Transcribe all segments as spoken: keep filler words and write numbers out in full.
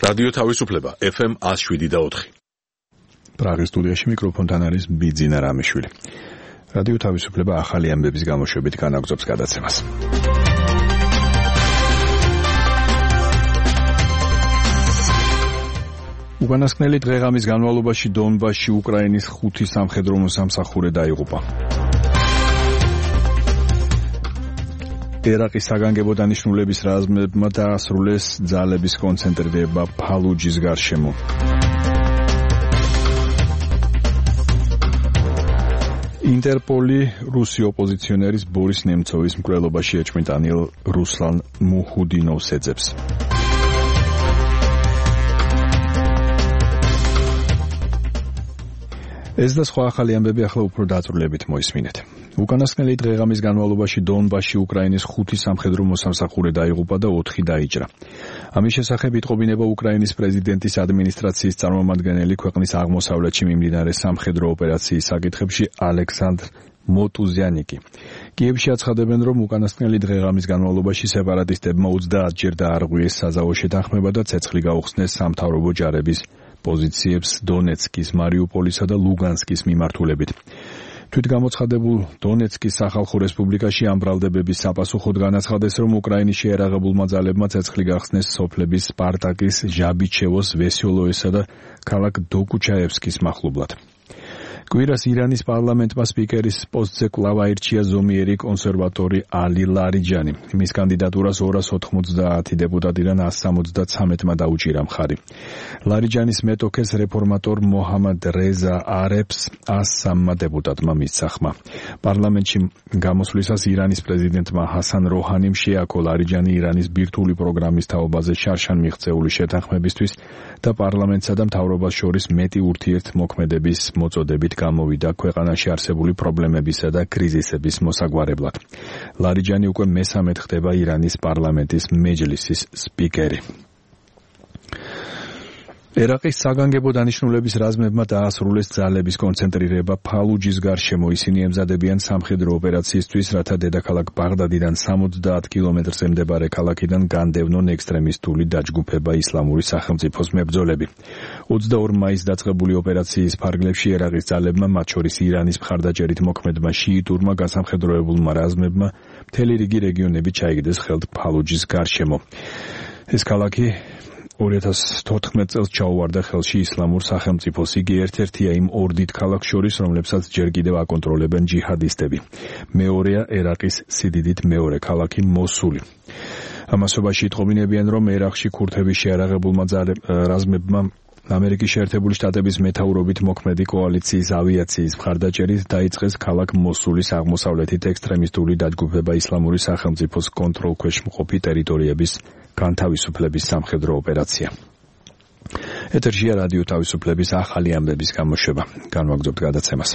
რადიო თავისუფლება ეფ ემ one oh seven და four. პრაღის სტუდიაში მიკროფონთან არის ბიძინა რამიშვილი. რადიო თავისუფლება ახალი ამბების გამოშვებით განაგრძობს გადაცემას. უკანასკნელი დღეღამის განმავლობაში დონბასში უკრაინის ხუთი სამხედრო მოსამსახურე დაიღუპა. ერაყის საგანგებო დანიშნულების რაზმებმა დაასრულეს ძალების კონცენტრირება ფალუჯის გარშემო. ინტერპოლი რუსი ოპოზიციონერის ბორის ნემცოვის მკვლელობაში ეჭვმიტანილ რუსლან მუჰუდინოვს ეძებს. ეს და სხვა ახალი ამბები ახლა უფრო დაწვრილებით მოისმინეთ. უკანასკნელი დღეღამის განმავლობაში დონბასში უკრაინის ხუთი სამხედრო მოსამსახურე დაიღუპა და ოთხი დაიჭრა. ამის შესახებ იტყობინება უკრაინის პრეზიდენტის ადმინისტრაციის წარმომადგენელი ქვეყნის აღმოსავლეთში მიმდინარე სამხედრო ოპერაციის საკითხებში ალექსანდრ მოტუზიანიკი. კიევში აცხადებენ, რომ უკანასკნელი დღეღამის განმავლობაში სეპარატისტებმა ოცდაათ ჯერ დაარღვიეს საზავო შეთანხმება და ცეცხლი გაუხსნეს სამთავრობო ჯარების პოზიციებს დონეცკის, მარიუპოლისა და ლუგანსკის მიმართულებით. თვითგამოცხადებულ დონეცკის სახალხო რესპუბლიკაში ამ ბრალდებების საპასუხოდ განაცხადეს, რომ უკრაინის შეერაღებულმა ძალებმა ცეცხლი გახსნეს სოფლების სპარტაკის, ჟაბიჩევოს, ვესიოლოესა და ქალაქ დოკუჩაევსკის მახლობლად. კვირას ირანის პარლამენტმა სპიკერის პოსტზე კვლავ აირჩია ზომიერი კონსერვატორი ალი ლარიჯანი. მის კანდიდატურას ორას ოთხმოცდაათი დეპუტატიდან one seventy-three-მა დაუჭირა მხარი. ლარიჯანის მეტოქეს რეფორმატორ მოჰამად რეზა არებს one oh three-მა დეპუტატმა მისცა ხმა. პარლამენტში გამოსვლისას ირანის პრეზიდენტმა ჰასან როჰანიმ შეაქო ლარიჯანი ირანის ბირთვული პროგრამის თაობაზე შარშან მიღწეული შეთანხმებისთვის და პარლამენტსა და მთავრობას შორის მეტი ურთიერთმოქმედების მოწოდებით გამოვიდა ქვეყანაში არსებული პრობლემებისა და კრიზისების მოსაგვარებლად. ლარიჯანი უკვე მესამედ ხდება ირანის პარლამენტის მეჯლისის სპიკერი. ერაყის საგანგებო დანიშნულების რაზმებმა დაასრულეს ძალების კონცენტრირება ფალუჯის გარშემო. ისინი ემზადებიან სამხედრო ოპერაციისთვის, რათა დედაქალაქ ბაღდადიდან სამოცდაათ კილომეტრზე მდებარე ქალაქიდან განდევნონ ექსტრემისტული დაჯგუფება ისლამური სახელმწიფოს მებრძოლები. ოცდაორ მაისს დაწყებული ოპერაციის ფარგლებში ერაყის ძალებმა, მათ შორის ირანის მხარდაჭერით მოქმედმა შიიტურმა გასამხედროებულმა რაზმებმა მთელი რიგი რეგიონები ჩაიგდეს ხელთ ფალუჯის გარშემო. ეს ქალაქი two thousand fourteen წელს ჩაუვარდა ხელში ისლამურ სახელმწიფოს. იგი ერთ-ერთია იმ ორ დიდ ქალაქს შორის, რომლებსაც ჯერ კიდევ აკონტროლებენ ჯიჰადისტები. მეორეა ერაყის სიდიდით მეორე ქალაქი მოსული. ამასობაში იტყობინებიან, რომ ერაყში ქურთების შეარაღებულმა რაზმებმა ამერიკის შეერთებული შტატების მეთაურობით მოქმედი კოალიციის ავიაციის მხარდაჭერით დაიწყეს ქალაქ მოსულის აღმოსავლეთით ექსტრემისტული დაჯგუფება ისლამური სახელმწიფოს კონტროლქვეშ მყოფი ტერიტორიების განთავისუფლების სამხედრო ოპერაცია. ეთერშია რადიო თავისუფლების ახალი ამბების გამოშვება. განვაგრძობთ გადაცემას.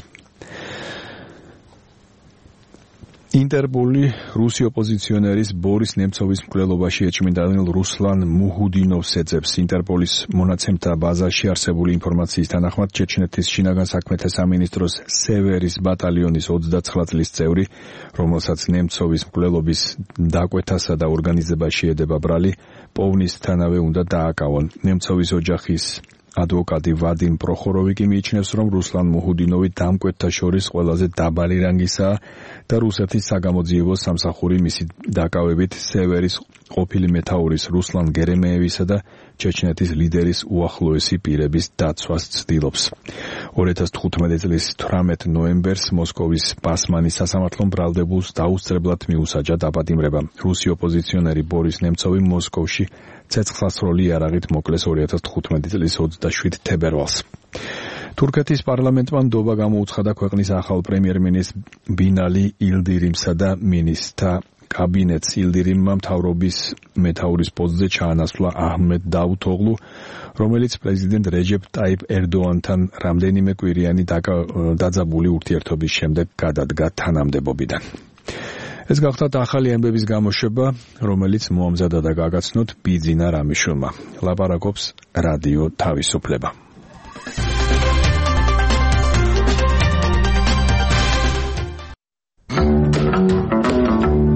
ინტერპოლი რუსი ოპოზიციონერის ბორის ნემცოვის მკვლელობაში ეჭვმიტანილ რუსლან მუჰუდინოვს ეძებს. ინტერპოლის მონაცემთა ბაზაში არსებული ინფორმაციის თანახმად ჩეჩნეთის შინაგან საქმეთა სამინისტროს სევერის ბატალიონის ოცდაცხრა წლის წევრი, რომელსაც ნემცოვის მკვლელობის დაკვეთასა და ორგანიზებაში ედება ბრალი, პოვნისთანავე უნდა დააკავონ. ნემცოვის ოჯახის ადვოკატი ვადიმ პროხოროვი კი მიიჩნევს, რომ რუსლან მუჰუდინოვი დამკვეთთა შორის ყველაზე დაბალი რანგისაა და რუსეთის საგამოძიებო სამსახური მისი დაკავებით სევერის ყოფილი მეთაურის რუსლან გერემეევისა და ჩეჩნეთის ლიდერის უახლოესი პირების დაცვას ცდილობს. two thousand fifteen წლის თვრამეტ ნოემბერს მოსკოვის ბასმანის სასამართლომ ბრალდებულს დაუსწრებლად მიუსაჯა დაპატიმრება. რუსი ოპოზიციონერი ბორის ნემცოვი მოსკოვში ცეცხლსასროლი იარაღით მოკლეს two thousand fifteen წლის ოცდაშვიდ თებერვალს. თურქეთის პარლამენტმა ნდობა გამოუცხადა ქვეყნის ახალ პრემიერ-მინისტრ ბინალი ილდირიმსა და მინისტრთა კაბინეტს. ილდირიმმა მთავრობის მეთაურის პოსტზე ჩაანაცვლა აჰმედ დავუთოღლუ, რომელიც პრეზიდენტ რეჯეპ ტაიპ ერდოანთან რამდენიმე კვირიანი დაძაბული ურთიერთობის შემდეგ გადადგა თანამდებობიდან. ეს გახდათ ახალი ამბების გამოშვება, რომელიც მოამზადა და გაგაცნოთ ბიძინა რამიშვილმა. ლაპარაკობს რადიო თავისუფლება.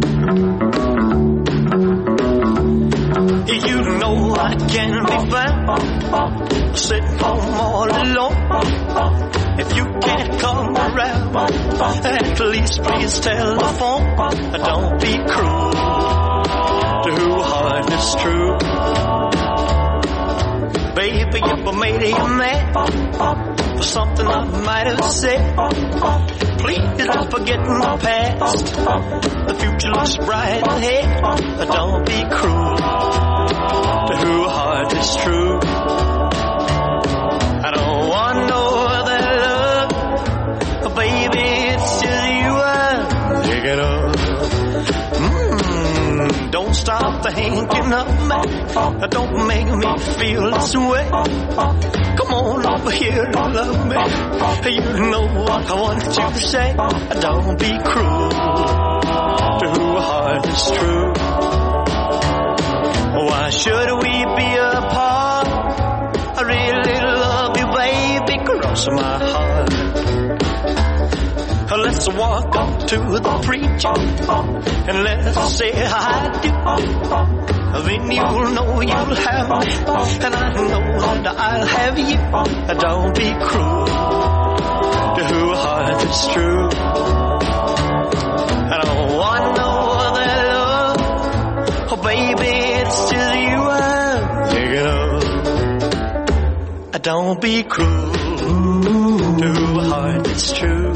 You know I can be found At least please telephone. Don't be cruel to who heart is true. Baby, if I made you mad for something I might have said, please don't forget my past. The future looks bright ahead. Don't be cruel to who heart is true. I don't want no other love, baby, it's just you I'm thinking of. Mm, don't stop thinking of me. Don't make me feel this way. Come on over here and love me. You know what I want you to say. Don't be cruel to who heart is true. Why should we be apart? I really love you, baby, cross my heart. Let's walk up to the preacher and let's say I do. Then you'll know you'll have me, and I know that I'll have you. Don't be cruel to who heart is true. I don't want no other love, oh baby, it's just you I'm thinking of. Don't be cruel to who heart is true.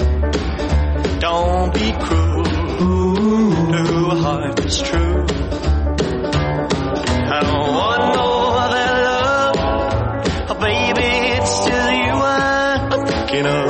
Don't be cruel to who heart is true. I don't want no other love, oh baby, it's just you I'm thinking of.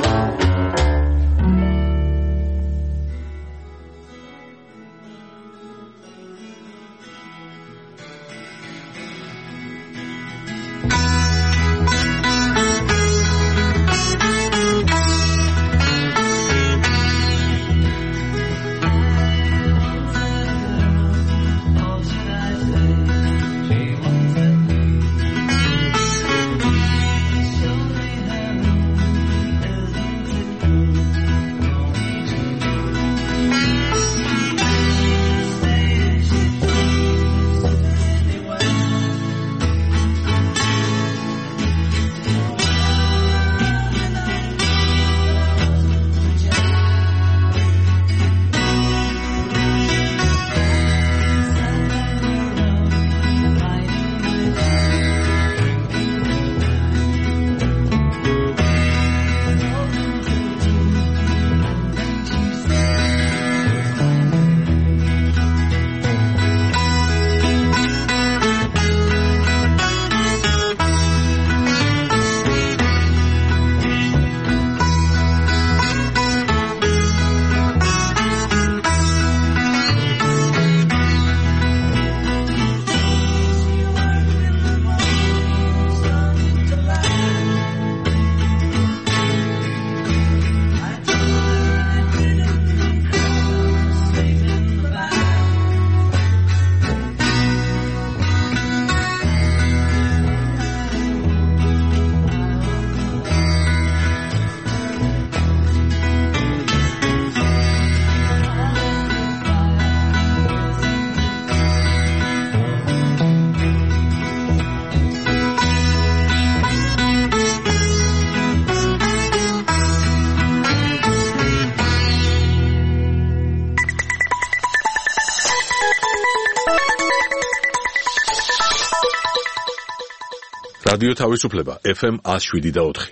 რადიო თავისუფლება ეფ ემ one oh seven და four.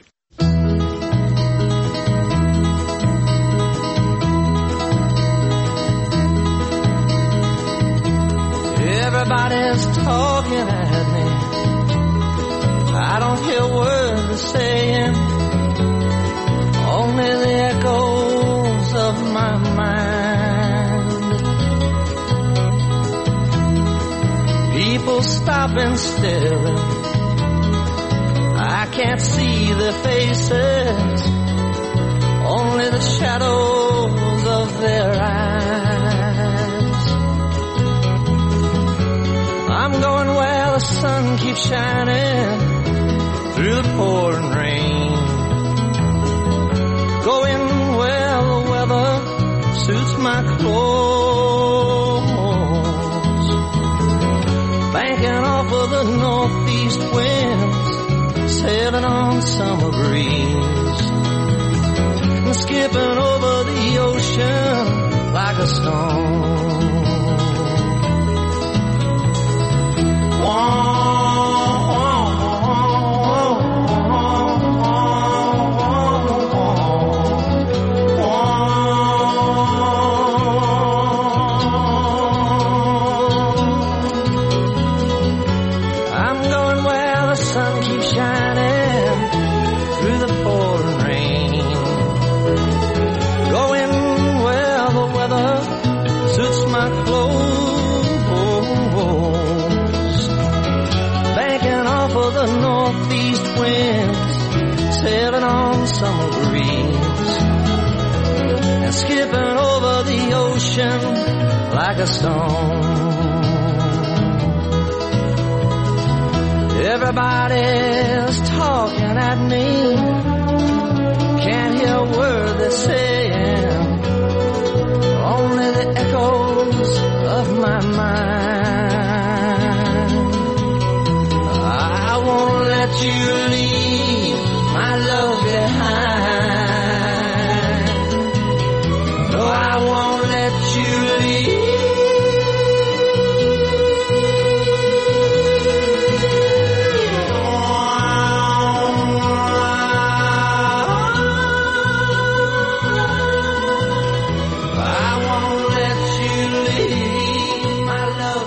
Everybody's talking at me. I don't hear words they're saying, only the echoes of my mind. People stopping still, I can't see their faces, only the shadows of their eyes. I'm going where the sun keeps shining through the pouring rain, going where the weather suits my clothes, banking off of the northeast winds, sailing on summer breeze. and skipping over the ocean like a stone. Whoa. Summer breeze and skipping over the ocean like a stone. Everybody's talking at me, can't hear a word they're saying, only the echoes of my mind. I won't let you leave my love behind. No, I won't let you leave. I won't let you leave my love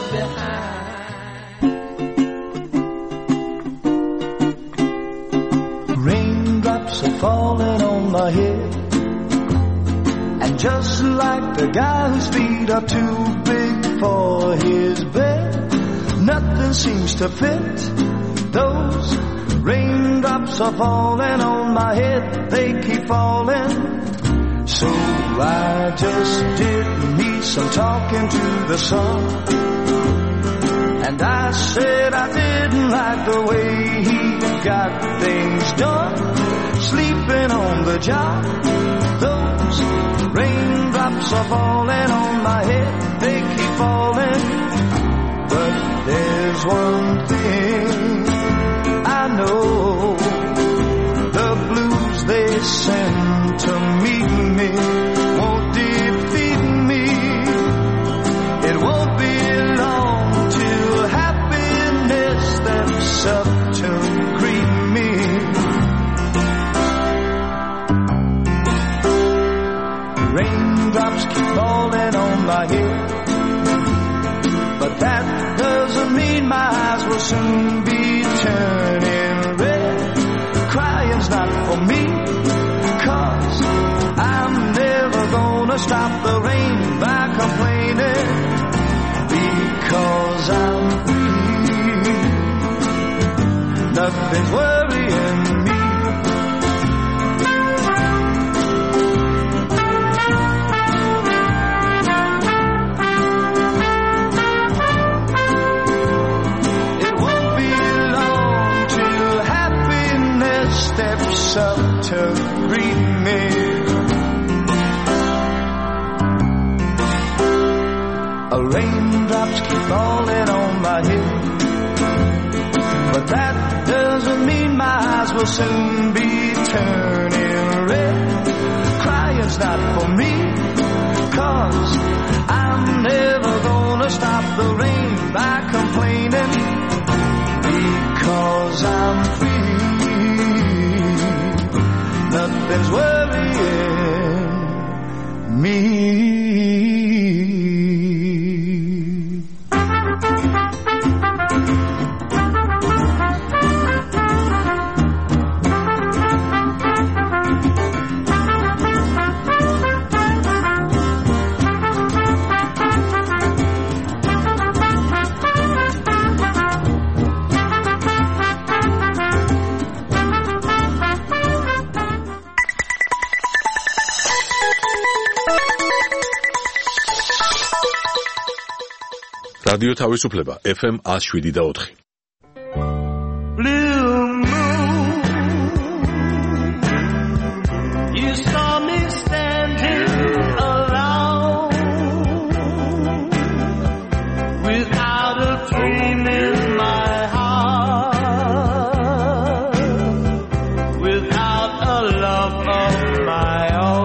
behind. Raindrops are falling on my head, and just like the guy whose feet are too big for his bed, nothing seems to fit. Those raindrops are falling on my head, they keep falling. So I just did me some talking to the sun, and I said I didn't like the way he got things done, sleeping on the job. Those raindrops are falling on my head, they keep falling. But there's one thing I know, the blues they send to meet me won't defeat me. It won't be long till happiness steps up to greet me. Raindrops keep falling on my head, but that doesn't mean my eyes will soon be turning red. Crying's not for me, 'cause I'm never gonna stop the rain by complaining, because I'm free. Nothing's worrying me. Steps up to greet me. Raindrops keep falling on my head, but that doesn't mean my eyes will soon be turning red. Crying's not for me, 'cause I'm never gonna stop the rain by complaining, because I'm free. Nothing's worrying me. რადიო თავისუფლება F M one oh seven point four. Blue moon, you saw me standing alone, without a dream in my heart, without a love of my own.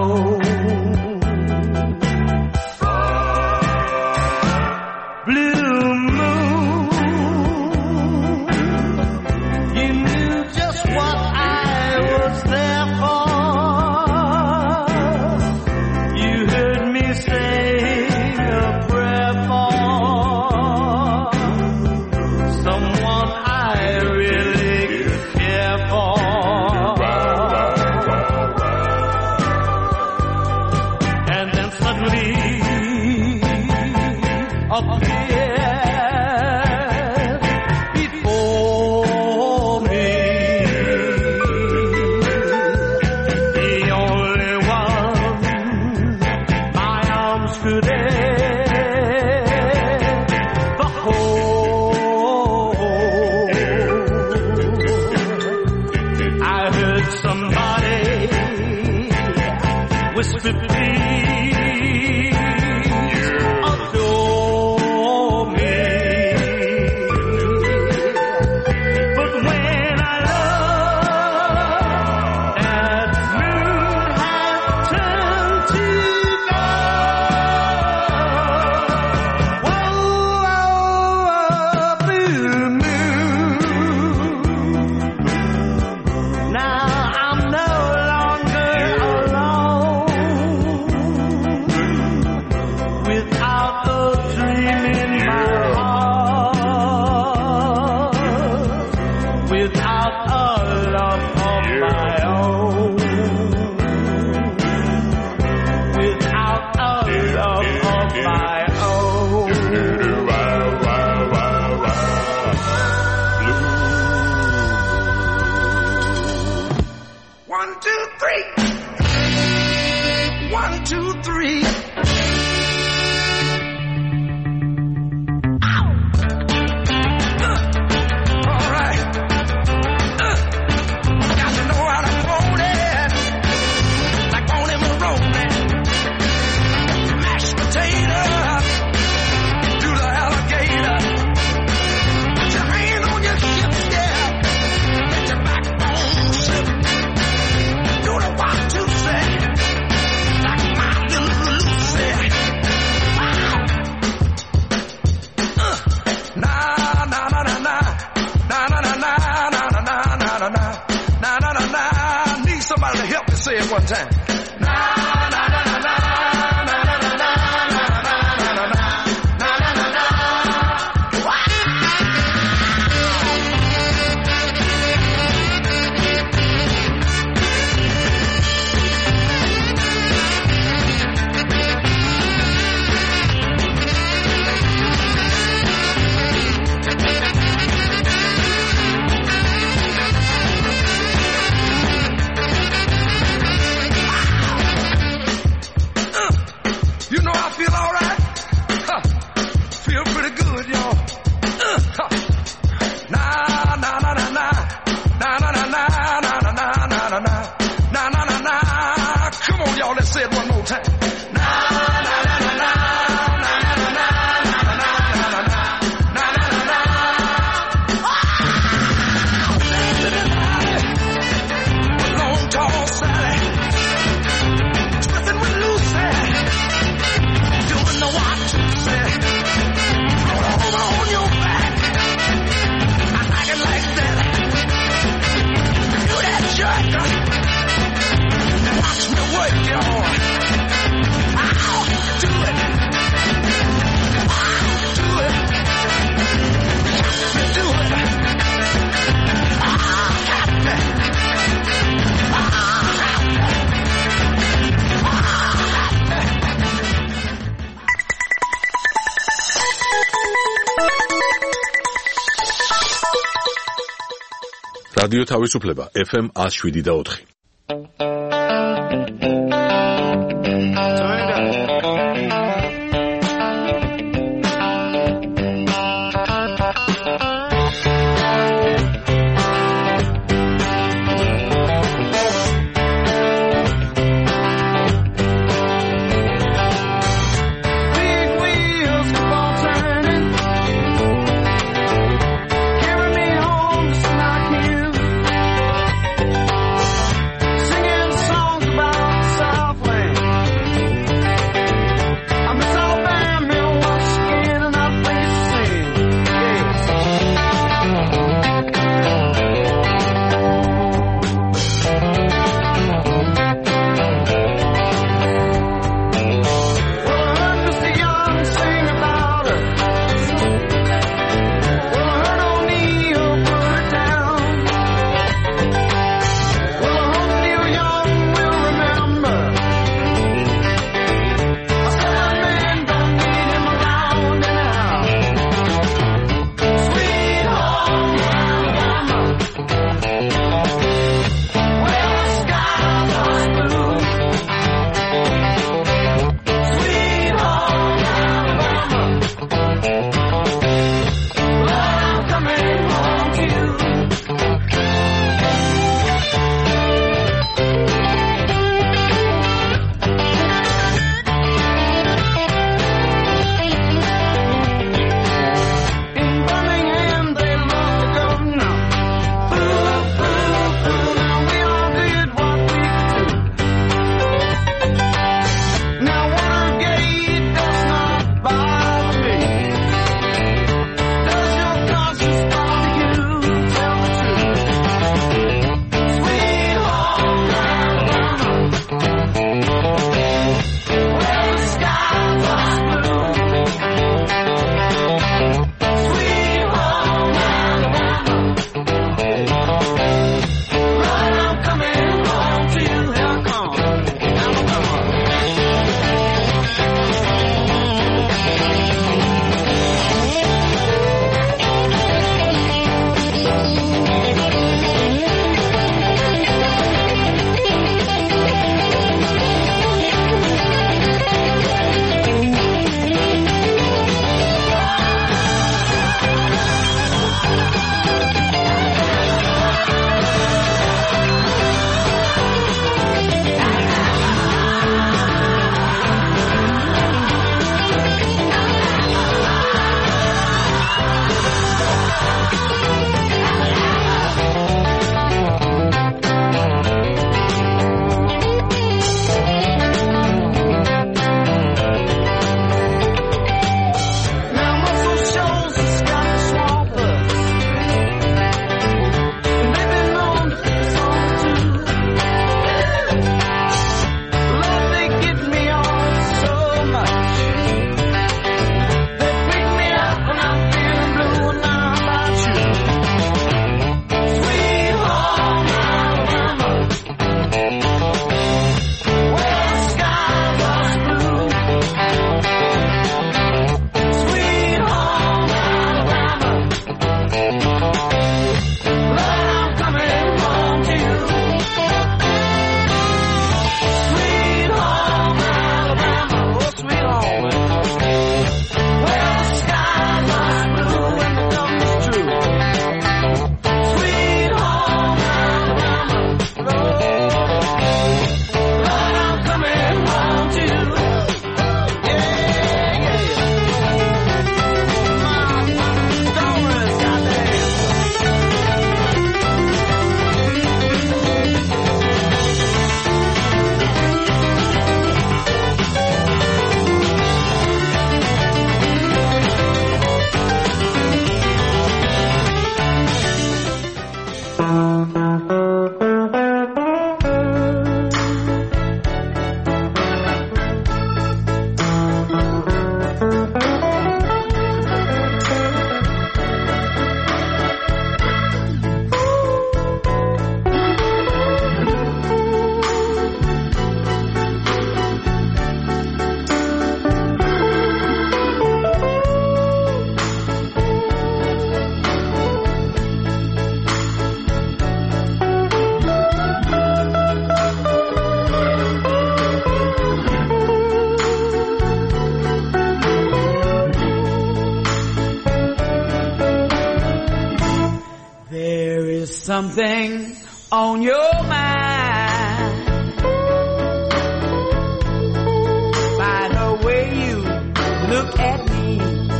appeared before me. The only one my arms could ever hold. I heard somebody whisper, please adore me. But when I looked, that moon had turned to gold. Whoa, whoa, blue moon. Now I'm no longer alone, without a dream in my heart, without a love of my own, without a love of my own. One, two, three. One, two, three. Ow! Uh, all right. Uh, got to know how to hold it, like on him rolling. Mashed potato to the alligator. Put your hand on your hip, yeah. Let your backbone slip. You know what to say, like my little Lucy. Wow. Uh, na na na na na na na na na na na na na na na na na na na. Need somebody to help me say it one time. Na na na na na na na na na na na na na na na na. Wow. You know I feel all right. Huh. Feel pretty good, y'all. Uh, huh. Na na na na na na na na na na na na na na na na na na na. Come on, y'all. Let's say it one more time. Na na na na na na na na na na na na na na na. Long tall Sally, twisting with Lucy. Doing the what to say. Roll over on your back. I like it like that. Do that jerk. Watch me work, y'all. Ow, do it. Ow, do it. Do it. Ah, happy. Ah, happy. Ah, happy. რადიო თავისუფლება ეფ ემ one oh seven და four. Big wheels keep on turning, carry me home to Snock Hill. Singing something on your mind by the way you look at me.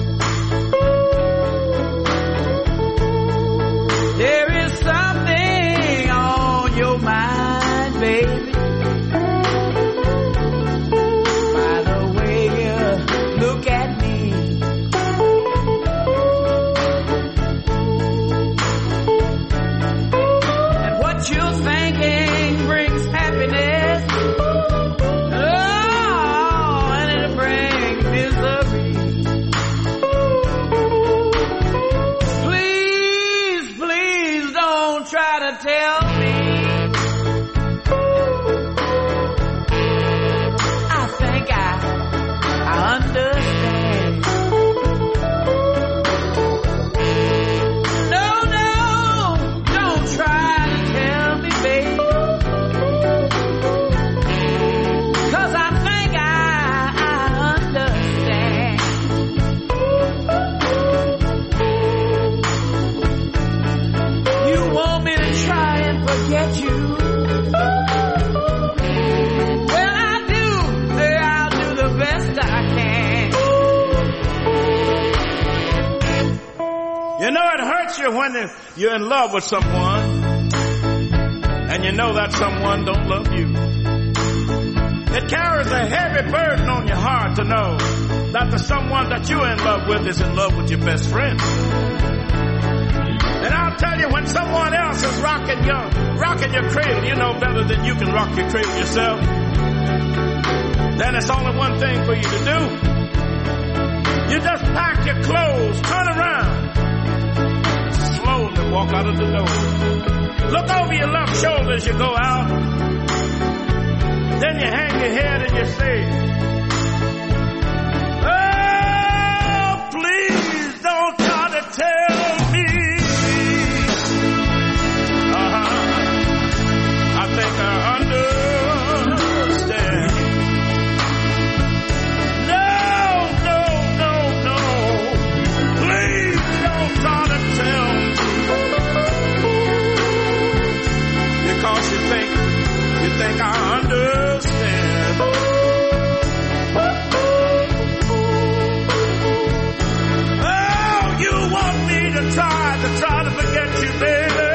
There is something on your mind, baby, by the way you look at me. And what you're thinking brings happiness. Oh, and it brings misery. Please, please don't try to tell me I think I, I understand. No, no, don't try to tell me, baby, 'cause I think I, I understand. You want me to try and forget you? Well, I do. Say I'll do the best I can. You know, it hurts you when you're in love with someone and you know that someone don't love you. It carries a heavy burden on your heart to know that the someone that you're in love with is in love with your best friend. And I'll tell you, when someone else is rocking your, rocking your cradle, you know better than you can rock your cradle yourself. Then it's only one thing for you to do. You just pack your clothes, turn around, slowly walk out of the door. Look over your left shoulder as you go out. Then you hang your head and you say, oh, please don't try to tell me. Uh-huh. I think I understand. No, no, no, no. Please don't try to tell me. Because you think, you think I understand. Oh, you want me to try, to try to forget you, baby.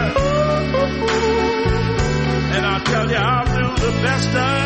And I'll tell you, I'll do the best I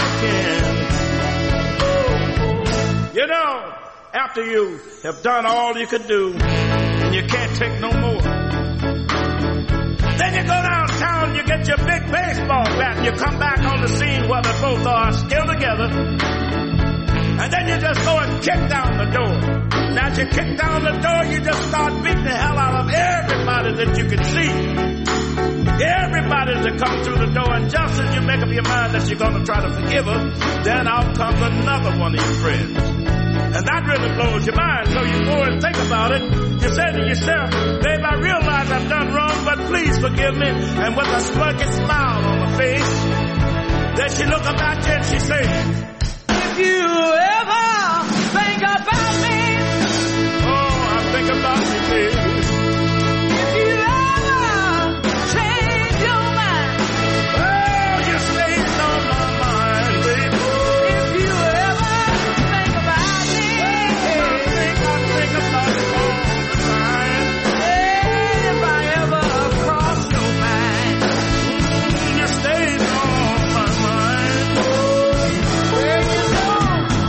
can. You know, after you have done all you could do, and you can't take no more, then you go downtown, you get your big baseball bat, and you come back on the scene where they both are still together. And then you just go and kick down the door. Now as you kick down the door, you just start beating the hell out of everybody that you can see. Everybody that comes through the door, and just as you make up your mind that you're going to try to forgive her, then out comes another one of your friends. And that really blows your mind, so you go and think about it. You say to yourself, babe, I realize I've done wrong, but please forgive me. And with a smirky smile on her face, then she look up at you and she says, if you ever think about me, oh, I think about you, baby. If you ever change your mind, oh, you stayed on my mind, baby. If you ever think about me, I think I think about you all the time. If I ever cross your mind, you stayed on my mind. Well, you know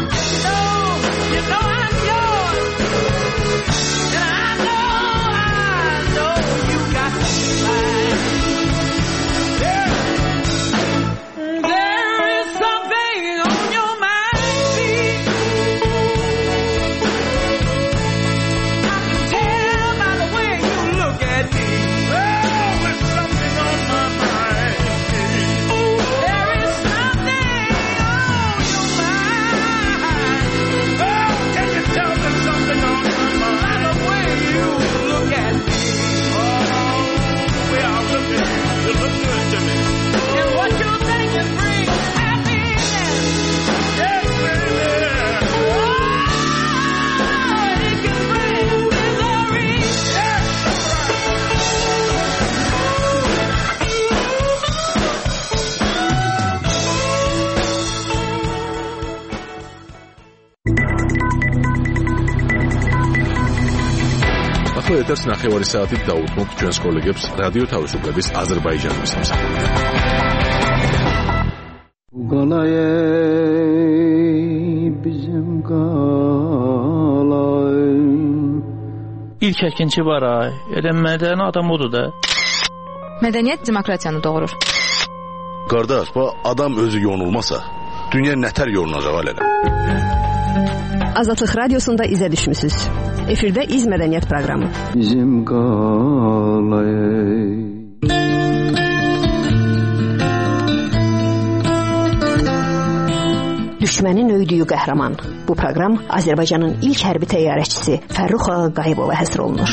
ახლა ეთერს ნახევარი საათით დაუთმობთ ჩვენს კოლეგებს რადიო თავისუფლების აზერბაიჯანის სამსახურში. İlk əkinçi var ay. Elə mədəni adam odur da. Mədəniyyət demokratiyanı doğurur. Qardaş, bu adam özü yonulmasa, dünya nətər yolunacaq alələ? Azadlıq Radiosunda izə düşmüsünüz. Efirdə İz Mədəniyyət proqramı. Bizim qalayı. Düşmənin öydüyü qəhrəman. Bu proqram Azərbaycanın ilk hərbi təyyarəçisi Fərrux Ağa Qayıbova həsr olunur.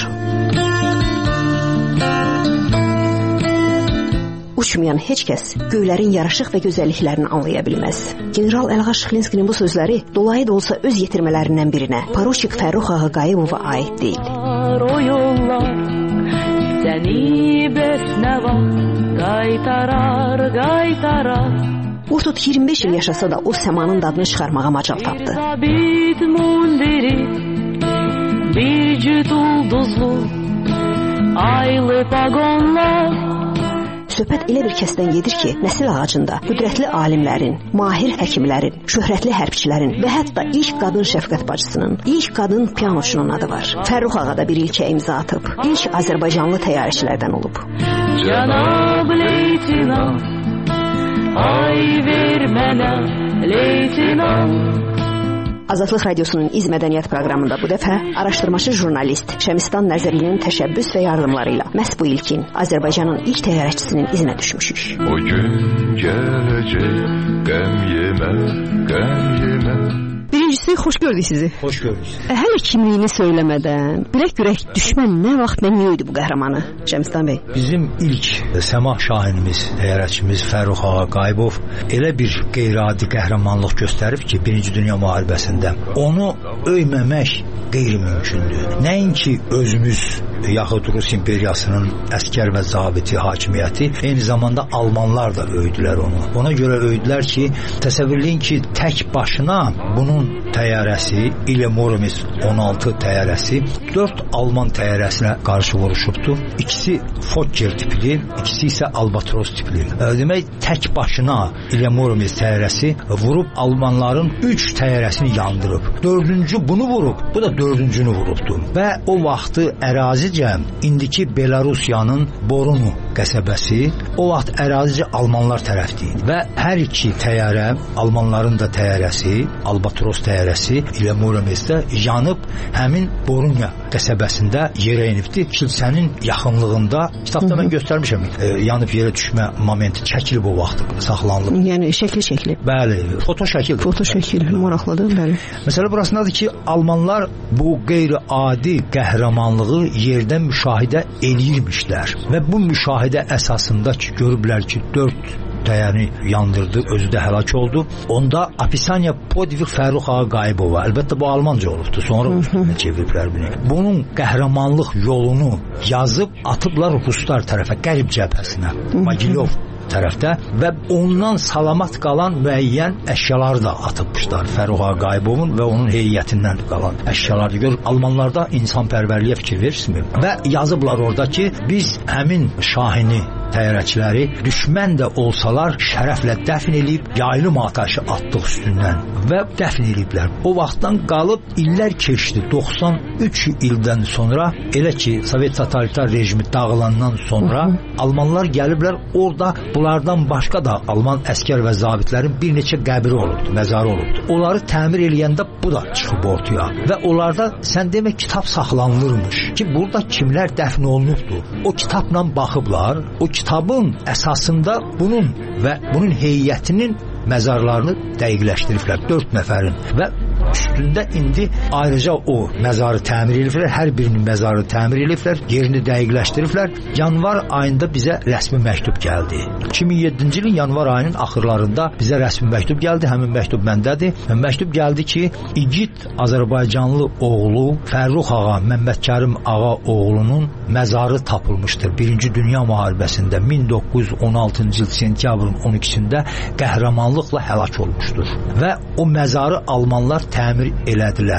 Uçmayan heç kəs göylərin yaraşıq və gözəlliklərini anlaya bilməz. General Əlğar Şıxlinskinin bu sözləri dolayı da olsa öz yetirmələrindən birinə Poruçik Fərrux Ağa Qayıbova aid deyil. O yollar səni bəsnəva qaytarar, qaytarar. Urtut iyirmi beş il yaşasa da o səmanın dadını çıxarmağa macal tapdı. Bir cüt ulduzlu aylı pagonlar. Söhbət elə bir kəsdən gedir ki, nəsil ağacında qüdrətli alimlərin, mahir həkimlərin, şöhrətli hərbçilərin və hətta ilk qadın şəfqət bacısının, ilk qadın pianoçunun adı var. Fərrux Ağa da bir ilkə imza atıb, ilk Azərbaycanlı təyyarəçilərdən olub. Cənab leytinant, ay ver mənə leytinant. Azadlıq Radiosunun İz Mədəniyyət proqramında bu dəfə araşdırmaçı jurnalist Şəmistan Nəzərinin təşəbbüs və yardımları ilə məhz bu ilkin Azərbaycanın ilk təyyarəçisinin izinə düşmüşük. O gün gələcək, qəm yemə, qəm yemə. Birincisi, xoş gördük sizi. Xoş gördük. Hələ kimliyini söyləmədən, bilək-görək düşmən nə vaxt və niyə idi bu qəhrəmanı, Şəmistan bəy? Bizim ilk Səmah şahinimiz, təyyarəçimiz Fərrux Ağa Qayıbov elə bir qeyri-adi qəhrəmanlıq göstərib ki, Birinci Dünya müharibəsində onu öyməmək qeyri-mümkündür. Nəinki özümüz yaxud Rus imperiyasının əskər və zabiti hakimiyyəti, eyni zamanda Almanlar da öydülər onu. Ona görə öydülər ki, təsəvvürləyin ki, tək başına bunun təyyarəsi, İle Muromets on altı təyyarəsi dörd Alman təyyarəsinə qarşı vuruşubdu. İkisi Fokker tipli, ikisi isə Albatros tipli. Demək, tək başına İle Muromets təyyarəsi vurub Almanların üç təyyarəsini yandırıb. Dördüncü bunu vurub, bu da dördüncünü vurubdu. Və o vaxtı ərazicə indiki Belarusiyanın Borunu qəsəbəsi o vaxt ərazicə Almanlar tərəfdeydi. Və hər iki təyyarə, Almanların da təyyarəsi, Albatros təyyarəsi ilə Murometsdə yanıb həmin Borunya qəsəbəsində yerə inibdi. Kilsənin yaxınlığında, kitabda mən göstərmişəm, e, yanıb yerə düşmə momenti çəkilib o vaxt, saxlanılıb. Yəni şəkil çəkilib. Bəli, foto şəkil. Foto şəkil, maraqlıdır, bəli. Məsələ burasındadır ki, Almanlar bu qeyri-adi qəhrəmanlığı yerdən müşahidə eləyirmişlər və bu müşahidə əsasında ki, görüblər ki, dörd təyyarəni yandırdı, özü də həlak oldu. Onda Apisaniya Podvig Fərrux Ağa Qayıbova, əlbəttə bu Almanca olubdu, sonra çeviriblər bunu. Bunun qəhrəmanlıq yolunu yazıb atıblar Ruslar tərəfə, Qərb cəbhəsinə, Magilov tərəfdə və ondan salamat qalan müəyyən əşyaları da atıbmışlar. Fərrux Ağa Qayıbovun və onun heyətindən qalan əşyaları gör. Almanlarda insanpərvərliyə fikir verirsinizmi? Və yazıblar orada ki, biz həmin şahini təyyarəçiləri düşmən də olsalar şərəflə dəfn edib, yaylım atəşi atdıq üstündən və dəfn ediblər. O vaxtdan qalıb illər keçdi. doxsan üç ildən sonra, elə ki Sovet totalitar rejimi dağılandan sonra Almanlar gəliblər, orada bunlardan başqa da Alman əskər və zabitlərin bir neçə qəbri olubdu, məzarı olubdu. Onları təmir eləyəndə bu da çıxıb ortaya və onlarda sən demək kitab saxlanılırmış ki, burada kimlər dəfn olunubdu. O kitabla baxıblar, o kitabın əsasında bunun və bunun heyətinin məzarlarını dəqiqləşdiriblər, dörd nəfərin və üstündə indi ayrıca o məzarı təmir ediblər, hər birinin məzarını təmir ediblər, yerini dəqiqləşdiriblər. Yanvar ayında bizə rəsmi məktub gəldi. iki min yeddinci ilin yanvar ayının axırlarında bizə rəsmi məktub gəldi, həmin məktub məndədir. Məktub gəldi ki, igid Azərbaycanlı oğlu Fərrux Ağa, Məmmədkərim Ağa oğlunun məzarı tapılmışdır. Birinci Dünya müharibəsində min doqquz yüz on altıncı il sentyabrın on ikisində qəhrəmanlıqla həlak olmuşdur və o məzarı Almanlar təmir elədilər.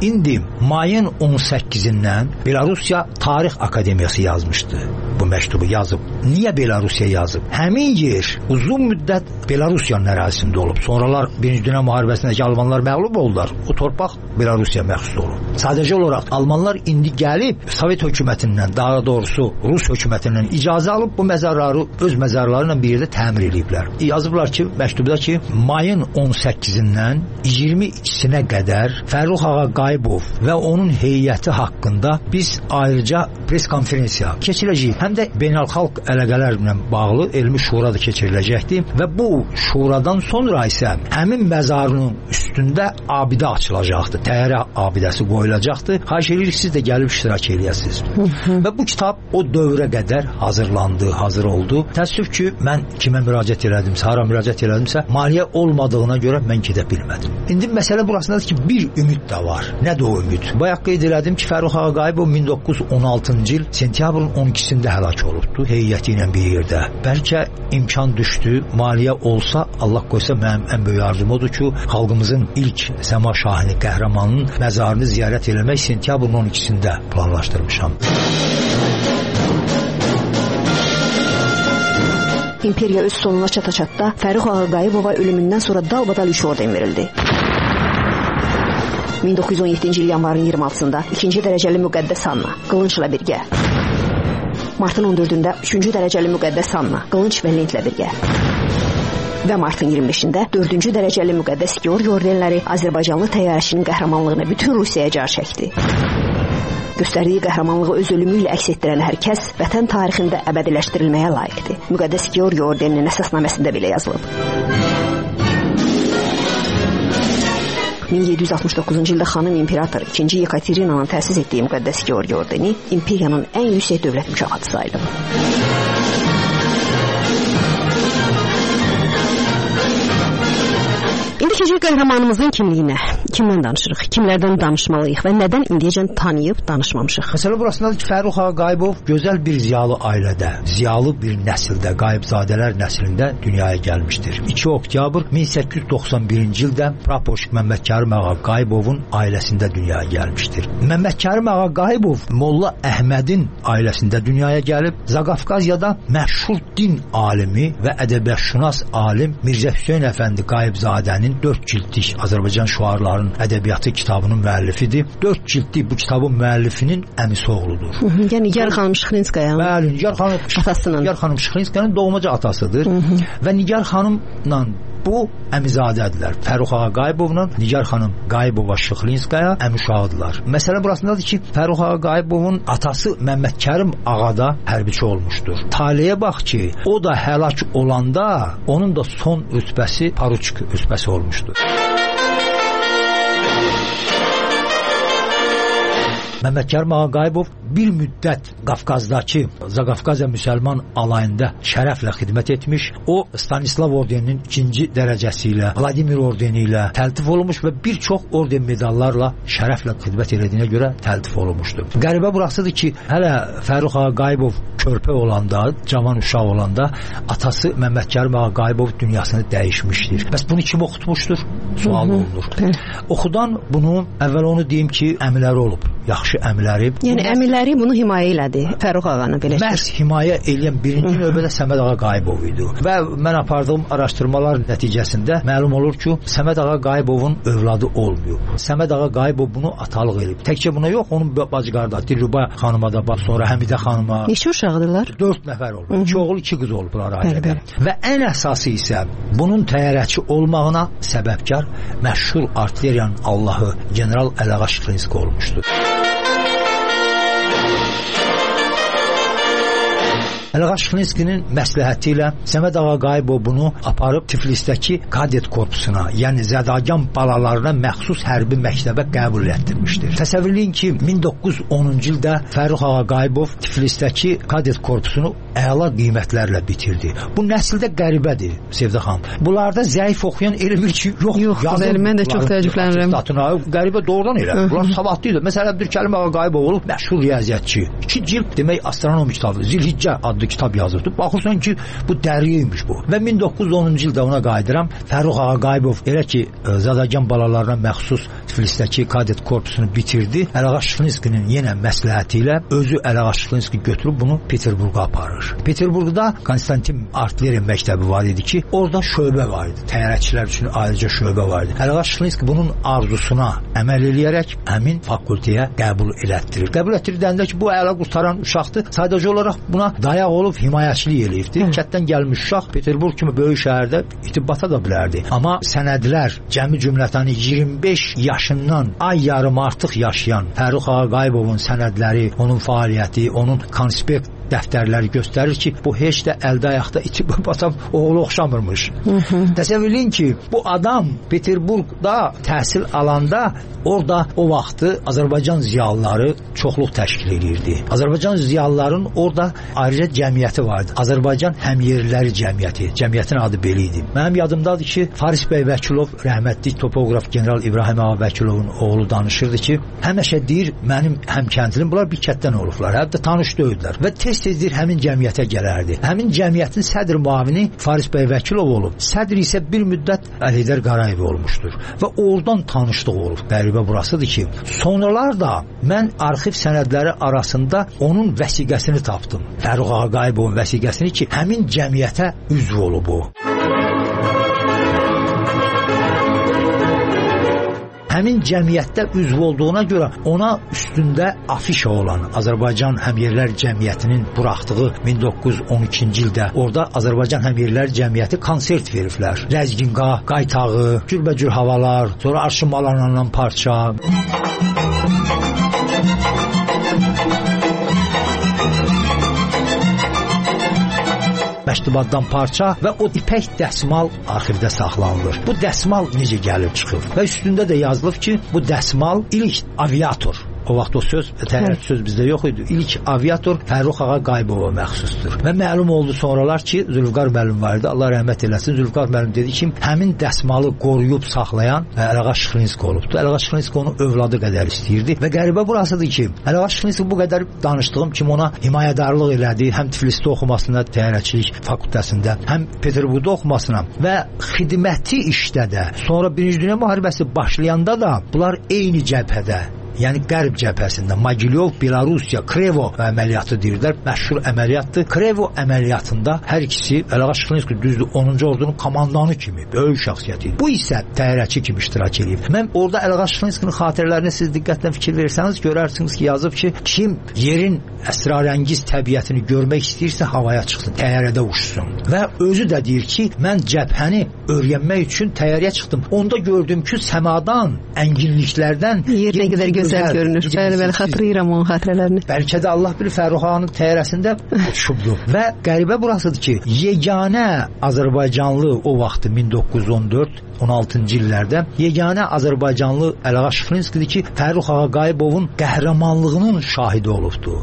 İndi mayın on səkkizindən Belarusiya Tarix Akademiyası yazmışdı. Bu məktubu yazıb. Niyə Belarusiya yazıb? Həmin yer uzun müddət Belarusiyanın ərazisində olub. Sonralar Birinci Dünya müharibəsindəki Almanlar məğlub oldular. O torpaq Belarusiya məxsus olub. Sadəcə olaraq Almanlar indi gəlib Sovet hökumətindən, daha doğrusu Rus hökumətindən icazə alıb bu məzarları öz məzarları ilə bir yerdə təmir ediblər. Yazıblar ki, məktubda ki, mayın on səkkizindən iyirmi ikisinə qədər Fərrux Ağa Qayıbov və onun heyəti haqqında biz ayrıca pres konferensiya keçirəcəyik. Həm də beynəlxalq əlaqələrlə bağlı elmi şura da keçiriləcəkdi və bu şuradan sonra isə həmin məzarının üstündə abidə açılacaqdı. Təyyarə abidəsi qoyulacaqdı. Xahiş edirik siz də gəlib iştirak edəsiniz. Və bu kitab o dövrə qədər hazırlandı, hazır oldu. Təəssüf ki, mən kimə müraciət elədimsə, hara müraciət elədimsə, maliyyə olmadığına görə mən gedə bilmədim. İndi məsələ burasındadır ki, bir ümid də var. Nədir o ümid? Bayaq qeyd elədim ki, Fərrux Ağa Qayıbov min doqquz yüz on altıncı il sentyabrın on ikisində həlak olubdu heyəti ilə bir yerdə. Bəlkə imkan düşdü, maliyyə olsa, Allah qoysa mənim ən böyük arzum odur ki, xalqımızın ilk Səma Şahini qəhrəmanının məzarını ziyarət eləmək sentyabrın on ikisində planlaşdırmışam. İmperiya öz sonuna çata-çatda Fərrux Ağa Qayıbova ölümündən sonra dalbadal üç orden verildi. min doqquz yüz on yeddinci il yanvarın iyirmi altısında ikinci dərəcəli müqəddəs Anna, qılınçla birgə. Martın on dördündə üçüncü dərəcəli müqəddəs Anna, qılınç və lentlə birgə. Və martın iyirmi beşində dördüncü dərəcəli müqəddəs Georgi ordenləri Azərbaycanlı təyyarəçinin qəhrəmanlığını bütün Rusiyaya car çəkdi. Göstərdiyi qəhrəmanlığı öz ölümü ilə əks etdirən hər kəs vətən tarixində əbədiləşdirilməyə layiqdir. Müqəddəs Georgi ordeninin əsasnaməsində belə yazılıb. min yeddi yüz altmış doqquzuncu ildə xanım imperator ikinci Yekaterinanın təsis etdiyi müqəddəs Georgi ordeni imperiyanın ən yüksək dövlət mükafatı sayılıb. İndi keçək qəhrəmanımızın kimliyinə. Kimdən danışırıq? Kimlərdən danışmalıyıq və nədən indiyəcən tanıyıb danışmamışıq? Məsələ burasındadır ki, Fərrux Ağa Qayıbov gözəl bir ziyalı ailədə, ziyalı bir nəsildə, Qayıbzadələr nəslində dünyaya gəlmişdir. iki oktyabr min səkkiz yüz doxsan birinci ildə praporçik Məmmədkərim Ağa Qayıbovun ailəsində dünyaya gəlmişdir. Məmmədkərim Ağa Qayıbov Molla Əhmədin ailəsində dünyaya gəlib, Zaqafqaziyada məşhur din alimi və ədəbiyyatşünas alim Mirzə Hüseyn Əfəndi Qayıbzadənin dörd cildlik Azərbaycan şüarlarının ədəbiyyatı kitabının müəllifidir. dörd cildlik bu kitabın müəllifinin əmisi oğludur. Hı -hı, yəni Nigar xanım Şıxlinskaya. Bəli, Nigar xanım atasının. Nigar xanım Şıxlinskayanın doğmaca atasıdır. Hı -hı. Və Nigar xanımla bu əmizadədirlər. Fərrux Ağa Qayıbovla Nigar xanım Qayıbova Şıxlinskaya əmişağıdırlar. Məsələ burasındadır ki, Fərrux Ağa Qayıbovun atası Məmmədkərim Ağa da hərbiçi olmuşdur. Taleyə bax ki, o da həlak olanda onun da son rütbəsi paruçik rütbəsi olmuşdur. Məmmədkərim Ağa Qayıbov bir müddət Qafqazdakı Zaqafqaziya müsəlman alayında şərəflə xidmət etmiş. O Stanislav ordeninin ikinci dərəcəsi ilə, Vladimir ordeni ilə təltif olunmuş və bir çox orden medallarla şərəflə xidmət etdiyinə görə təltif olunmuşdur. Qəribə burasıdır ki, hələ Fərrux Ağa Qayıbov körpə olanda, cavan uşaq olanda atası Məmmədkərim Ağa Qayıbov dünyasını dəyişmişdir. Bəs bunu kim oxutmuşdur? Sual olunur. Oxudan bunu, əvvəl onu deyim ki, əmiləri olub. Yaxşı əmiləri. Yəni əmiləri bunu himayə elədi Fərrux Ağanı belə. Məhz himayə eləyən birinci növbədə Səməd Ağa Qayıbov idi. Və mən apardığım araşdırmalar nəticəsində məlum olur ki, Səməd Ağa Qayıbovun övladı olmuyor. Səməd Ağa Qayıbov bunu atalıq eləyib. Təkcə buna yox, onun bacı qardaşı Dilruba xanıma da bax, sonra Həmidə xanıma. Neçə uşaqdırlar? dörd nəfər olub. İki oğul, iki qız olublar ailədə. Və ən əsası isə bunun təyyarəçi olmağına səbəbkar məşhur artilleriyanın Allahı general Əliağa Şıxlinski olmuşdur. Əliağa Şıxlinskinin məsləhəti ilə Səməd Ağa Qayıbov bunu aparıb Tiflisdəki kadet korpusuna, yəni zədagan balalarına məxsus hərbi məktəbə qəbul etdirmişdir. Təsəvvürləyin ki, min doqquz yüz onuncu ildə Fərrux Ağa Qayıbov Tiflisdəki kadet korpusunu əla qiymətlərlə bitirdi. Bu nəsildə qəribədir, Sevdə xanım. Bunlarda zəif oxuyan elmir ki, yox, yox yazır. Mən də çox təəccüblənirəm. Qəribə doğrudan elə. Bunlar savadlıydı. Məsələn, Əbdülkərim Ağa Qayıbov olub məşhur riyaziyyatçı. İki cild demək astronomi kitabı, Zilhiccə adlı yazıbdı, kitab yazıbdı. Baxırsan ki, bu dəriymiş bu. Və min doqquz yüz onuncu ildə ona qayıdıram. Fərrux Ağaqayıbov elə ki, Zadagan balalarına məxsus Tiflisdəki kadet korpusunu bitirdi. Əliağa Şıxlinskinin yenə məsləhəti ilə özü Əliağa Şıxlinski götürüb bunu Peterburqa aparır. Peterburqda Konstantin Artilleriya məktəbi var idi ki, orada şöbə var idi. Təyyarəçilər üçün ayrıca şöbə var idi. Əliağa Şıxlinski bunun arzusuna əməl eləyərək həmin fakültəyə qəbul elətdirir. Qəbul etdirdəndə ki, bu əla qurtaran uşaqdır. Sadəcə olaraq buna dayaq olub himayəçilik eləyibdi. Kətdən gəlmiş uşaq Peterburq kimi böyük şəhərdə itibata da bilərdi. Amma sənədlər cəmi cümlətəni iyirmi beş yaşından ay yarım artıq yaşayan Fərrux Ağaqayıbovun sənədləri, onun fəaliyyəti, onun konspekt dəftərləri göstərir ki, bu heç də əldə ayaqda itib batan oğlu oxşamırmış. Təsəvvür edin ki, bu adam Peterburqda təhsil alanda orada o vaxtı Azərbaycan ziyalıları çoxluq təşkil edirdi. Azərbaycan ziyalıların orada ayrıca cəmiyyəti vardı. Azərbaycan Həmyerliləri Cəmiyyəti. Cəmiyyətin adı belə idi. Mənim yadımdadır ki, Faris bəy Vəkilov, rəhmətli topoqraf general İbrahim Ağa Vəkilovun oğlu danışırdı ki, həmişə deyir, mənim həmkəndlim bunlar bir kətdən olublar. Hətta tanış döyüdülər və tez-tezdir həmin cəmiyyətə gələrdi. Həmin cəmiyyətin sədr müavini Faris bəy Vəkilov olub. Sədr isə bir müddət Əlidər Qarayev olmuşdur və oradan tanışlıq olub. Qəribə burasıdır ki, sonralar da mən arxiv sənədləri arasında onun vəsiqəsini tapdım. Fərrux Ağaqayıbovun vəsiqəsini ki, həmin cəmiyyətə üzv olub o. Həmin cəmiyyətdə üzv olduğuna görə ona üstündə afişa olan Azərbaycan Həmyerlər Cəmiyyətinin buraxdığı min doqquz yüz on ikinci ildə orada Azərbaycan Həmyerlər Cəmiyyəti konsert veriblər. Rəzginqa, qaytağı, cürbəcür havalar, sonra arşınmalarla parça. Məktubaddan parça və o ipək dəsmal arxivdə saxlanılır. Bu dəsmal necə gəlib çıxıb? Və üstündə də yazılıb ki, bu dəsmal ilk aviator. O vaxt o söz, təyyarəçi söz bizdə yox idi. İlk aviator Fərrux Ağaqayıbova məxsusdur. Və məlum oldu sonralar ki, Zülfüqar müəllim var idi. Allah rəhmət eləsin. Zülfüqar müəllim dedi ki, həmin dəsmalı qoruyub saxlayan Əliağa Şıxlinski olubdu. Əliağa Şıxlinski onu övladı qədər istəyirdi və qəribə burasıdır ki, Əliağa Şıxlinski bu qədər danışdığım kimi ona himayədarlıq elədi. Həm Tiflisdə oxumasına, təyyarəçilik fakültəsində, həm Peterburqda oxumasına və xidməti işdə də, sonra Birinci Dünya müharibəsi başlayanda da bunlar eyni cəbhədə, yəni Qərb cəbhəsində Mogilyov, Belarusiya, Krevo əməliyyatı deyirlər. Məşhur əməliyyatdır. Krevo əməliyyatında hər ikisi Əliağa Şıxlinski düzdür onuncu ordunun komandanı kimi böyük şəxsiyyət idi. Bu isə təyyarəçi kimi iştirak edib. Mən orada Əliağa Şıxlinskinin xatirələrinə siz diqqətlə fikir versəniz görərsiniz ki, yazıb ki, kim yerin əsrarəngiz təbiətini görmək istəyirsə havaya çıxsın, təyyarədə uçsun. Və özü də deyir ki, mən cəbhəni öyrənmək üçün təyyarəyə çıxdım. Onda gördüm ki, səmadan, ənginliklərdən yer nə qədər gözəl görünür. Bəli, bəli, xatırlayıram onun xatirələrini. Bəlkə də Allah bilir Fərrux Ağanın təyyarəsində uçubdu. Və qəribə burasıdır ki, yeganə Azərbaycanlı o vaxtı min doqquz yüz on dörd on altıncı illərdə yeganə Azərbaycanlı Əliağa Şıxlinskidir ki, Fərrux Ağaqayıbovun qəhrəmanlığının şahidi olubdu.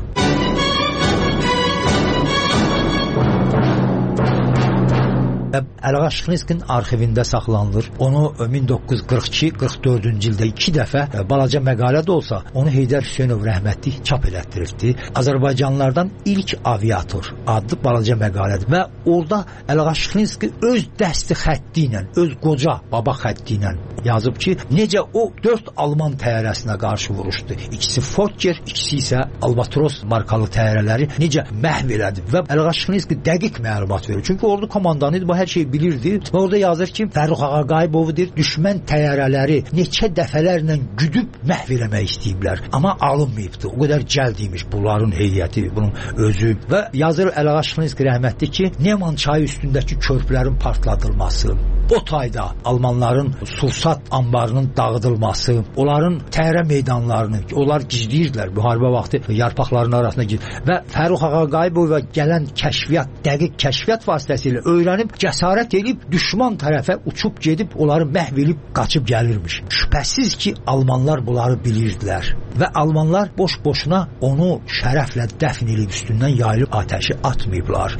Əliağa Şıxlinskinin arxivində saxlanılır. Onu min doqquz yüz qırx iki qırx dördüncü ildə iki dəfə balaca məqalə də olsa onu Heydər Hüseynov rəhmətli çap elətdiribdi. Azərbaycanlılardan ilk aviator adlı balaca məqalədir və orada Əliağa Şıxlinski öz dəsti xətti ilə, öz qoca baba xətti ilə yazıb ki, necə o dörd Alman təyyarəsinə qarşı vuruşdu. İkisi Fokker, ikisi isə Albatros markalı təyyarələri necə məhv elədi və Əliağa Şıxlinski dəqiq məlumat verir. Çünki ordu komandanı idi, bu hər şey bilirdi. Və orada yazır ki, Fərrux Ağaqayıbovu deyir, düşmən təyyarələri neçə dəfələrlə güdüb məhv eləmək istəyiblər. Amma alınmayıbdı. O qədər cəld imiş bunların heyəti, bunun özü. Və yazır Əliağa Şıxlinski rəhmətli ki, Neman çayı üstündəki körpülərin partladılması, o tayda Almanların sursat anbarının dağıdılması, onların təyyarə meydanlarını, onlar gizləyirdilər müharibə vaxtı yarpaqların arasına gizləyir. Və Fərrux Ağaqayıbova gələn kəşfiyyat, dəqiq kəşfiyyat vasitəsilə öyrənib, cəsarət edib düşman tərəfə uçub gedib, onları məhv edib qaçıb gəlirmiş. Şübhəsiz ki, Almanlar bunları bilirdilər və Almanlar boş-boşuna onu şərəflə dəfn edib üstündən yayılıb atəşi atmayıblar.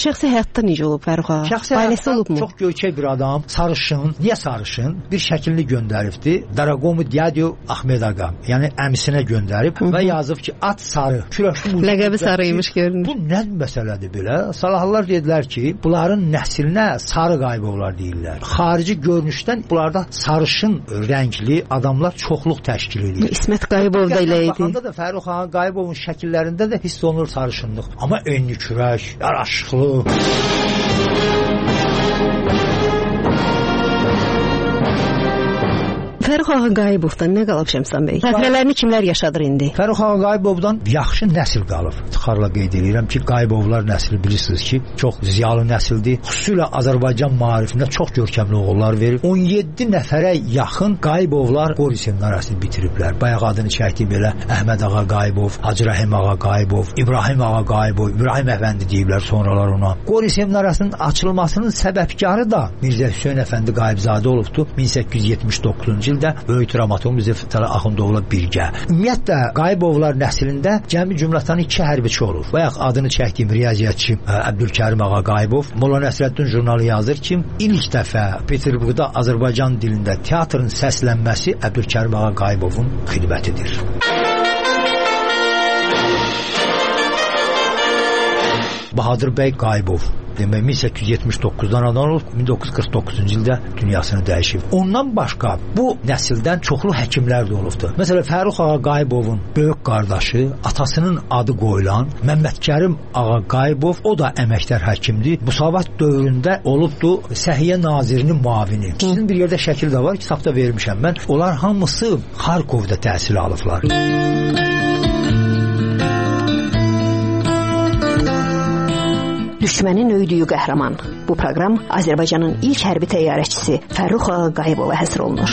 Şəxsi həyatda necə olub Fərrux ağa? Şəxsi ailəsi olubmu? Çox göyçək bir adam, sarışın. Niyə sarışın? Bir şəklini göndəribdi. Daragomu Diadio Ahmed ağa. Yəni əmisinə göndərib Hı -hı. və yazıb ki, at sarı. Kürəkli ləqəbi sarıymış görünür. Bu nə məsələdir belə? Salahlar dedilər ki, bunların nəslinə sarı Qayıbovlar deyirlər. Xarici görünüşdən bunlarda sarışın rəngli adamlar çoxluq təşkil edir. İsmət Qayıbov da elə idi. Baxanda da Fərrux ağa Qayıbovun şəkillərində də hiss olunur sarışınlıq. Amma enli kürək, yaraşıqlı. Fərrux ağa Qayıbovdan nə qalıb Şəmsən bəy? Xatirələrini kimlər yaşadır indi? Fərrux ağa Qayıbovdan yaxşı nəsil qalıb. İftixarla qeyd edirəm ki, Qayıbovlar nəsli bilirsiniz ki, çox ziyalı nəsildir. Xüsusilə Azərbaycan maarifində çox görkəmli oğullar verib. on yeddi nəfərə yaxın Qayıbovlar Qori seminariyasını bitiriblər. Bayaq adını çəkdi belə Əhməd ağa Qayıbov, Hacı Rəhim ağa Qayıbov, İbrahim ağa Qayıbov, İbrahim əfəndi deyiblər sonralar ona. Qori seminariyasının açılmasının səbəbkarı da Mirzə Hüseyn əfəndi Qayıbzadə olubdu. min səkkiz yüz yetmiş doqquzuncu ildə böyük dramaturq Mirzə Fətəli Axundovla birgə. Ümumiyyətlə Qayıbovlar nəslində cəmi cümlətanı iki hərbiçi olur. Bayaq adını çəkdiyim riyaziyyatçı Əbdülkərim ağa Qayıbov Molla Nəsrəddin jurnalı yazır ki, ilk dəfə Peterburqda Azərbaycan dilində teatrın səslənməsi Əbdülkərim ağa Qayıbovun xidmətidir. Bahadır bəy Qayıbov demək min səkkiz yüz yetmiş doqquzdan anadan olub, min doqquz yüz qırx doqquzuncu ildə dünyasını dəyişib. Ondan başqa bu nəsildən çoxlu həkimlər də olubdu. Məsələn, Fərrux ağa Qayıbovun böyük qardaşı, atasının adı qoyulan Məmmədkərim ağa Qayıbov, o da əməkdar həkimdir. Müsavat dövründə olubdu Səhiyyə nazirinin müavini. Sizin bir yerdə şəkil də var, kitabda vermişəm mən. Onlar hamısı Xarkovda təhsil alıblar. Düşmənin öydüyü qəhrəman. Bu proqram Azərbaycanın ilk hərbi təyyarəçisi Fərrux ağa Qayıbova həsr olunur.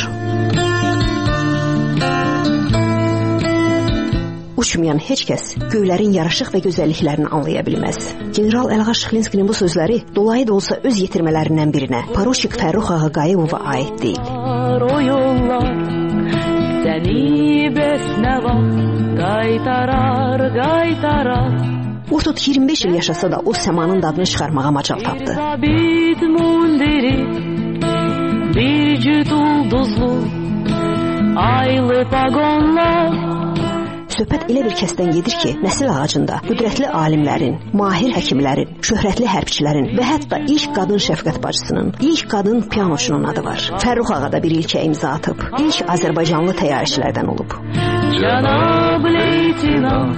Uçmayan heç kəs göylərin yaraşıq və gözəlliklərini anlaya bilməz. General Əlğa Şıxlinskinin bu sözləri dolayı da olsa öz yetirmələrindən birinə Paroşik Fərrux ağa Qayıbova aid deyil. O yollar səni bəsnəva qaytarar, qaytarar. O tut iyirmi beş il yaşasa da o səmanın dadını çıxarmağa macal tapdı. Bir cüt ulduzlu aylı paqonlar. Söhbət elə bir kəsdən gedir ki, nəsil ağacında qüdrətli alimlərin, mahir həkimlərin, şöhrətli hərbçilərin və hətta ilk qadın şəfqət bacısının, ilk qadın pianoçunun adı var. Fərrux ağa da bir ilkə imza atıb, ilk Azərbaycanlı təyyarəçilərdən olub. Cənab leytinant,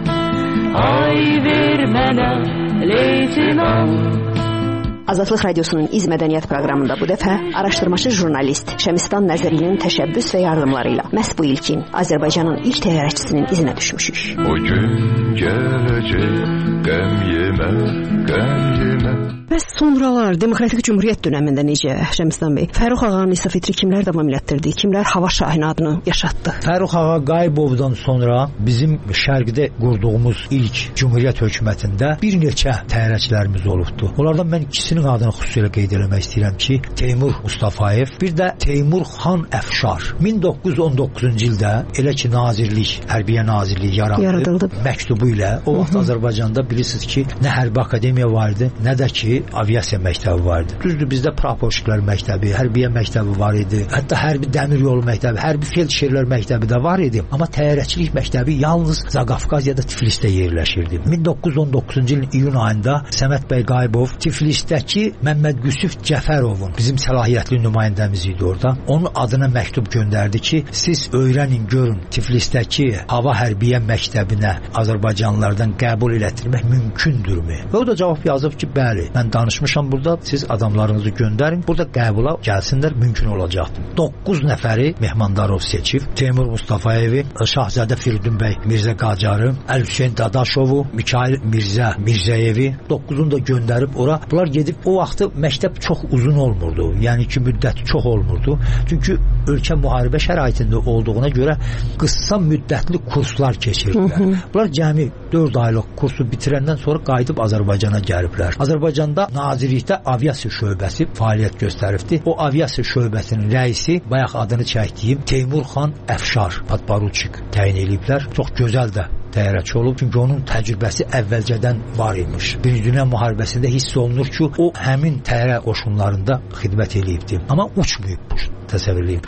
ay ver mənə leytinant. Azadlıq Radiosunun İz Mədəniyyət proqramında bu dəfə araşdırmacı jurnalist Şəmistan Nəzərlinin təşəbbüs və yardımları ilə məhz bu ilkin Azərbaycanın ilk təyyarəçisinin izinə düşmüşük. O gün gələcək, qəm yemə, qəm yemə. Bəs sonralar Demokratik Cümhuriyyət dönəmində necə Şəmistan bəy? Fərrux ağanın İsa Fitri kimlər davam elətdirdi? Kimlər Hava Şahin adını yaşatdı? Fərrux ağa Qayıbovdan sonra bizim şərqdə qurduğumuz ilk Cümhuriyyət hökumətində bir neçə təyyarəçilərimiz olubdu. Onlardan mən ikisinin adını xüsusilə qeyd eləmək istəyirəm ki, Teymur Mustafayev, bir də Teymur Xan Əfşar. min doqquz yüz on doqquzuncu ildə elə ki Nazirlik, Hərbiyə Nazirliyi yarandı. Yaradıldı. Məktubu ilə o vaxt Azərbaycanda bilirsiniz ki, nə hərbi akademiya vardı, nə də ki aviasiya məktəbi vardı. Düzdür, bizdə praporçilər məktəbi, hərbiyə məktəbi var idi. Hətta hərbi dəmir yolu məktəbi, hərbi felçerlər məktəbi də var idi. Amma təyyarəçilik məktəbi yalnız Zaqafqaziyada, Tiflisdə yerləşirdi. min doqquz yüz on doqquzuncu ilin iyun ayında Səməd bəy Qayıbov Tiflisdəki Məmməd Yusif Cəfərovun, bizim səlahiyyətli nümayəndəmiz idi orada. Onun adına məktub göndərdi ki, siz öyrənin, görün, Tiflisdəki hava hərbiyə məktəbinə Azərbaycanlılardan qəbul elətdirmək mümkündürmü? Və o da cavab yazıb ki, bəli, mən danışmışam burada, siz adamlarınızı göndərin, burada qəbula gəlsinlər, mümkün olacaqdır. doqquz nəfəri Mehmandarov seçib, Teymur Mustafayevi, Şahzadə Firidun bəy Mirzə Qacarı, Əl-Hüseyn Dadaşovu, Mikail Mirzə Mirzəyevi doqquzunu da göndərib ora. Bunlar gedib, o vaxtı məktəb çox uzun olmurdu, yəni ki, müddəti çox olmurdu. Çünki ölkə müharibə şəraitində olduğuna görə qısa müddətli kurslar keçirdilər. Bunlar cəmi dörd aylıq kursu bitirəndən sonra qayıdıb Azərbaycana gəliblər. Azərbaycanda Nazirlikdə aviasiya şöbəsi fəaliyyət göstəribdi. O aviasiya şöbəsinin rəisi, bayaq adını çəkdiyim Teymur Xan Əfşar, podporuçik təyin ediblər. Çox gözəl də təyyarəçi olub. Çünki onun təcrübəsi əvvəlcədən var imiş. Birinci Dünya müharibəsində hiss olunur ki, o həmin təyyarə qoşunlarında xidmət eləyibdi. Amma uçmayıb, təsəvvür edin.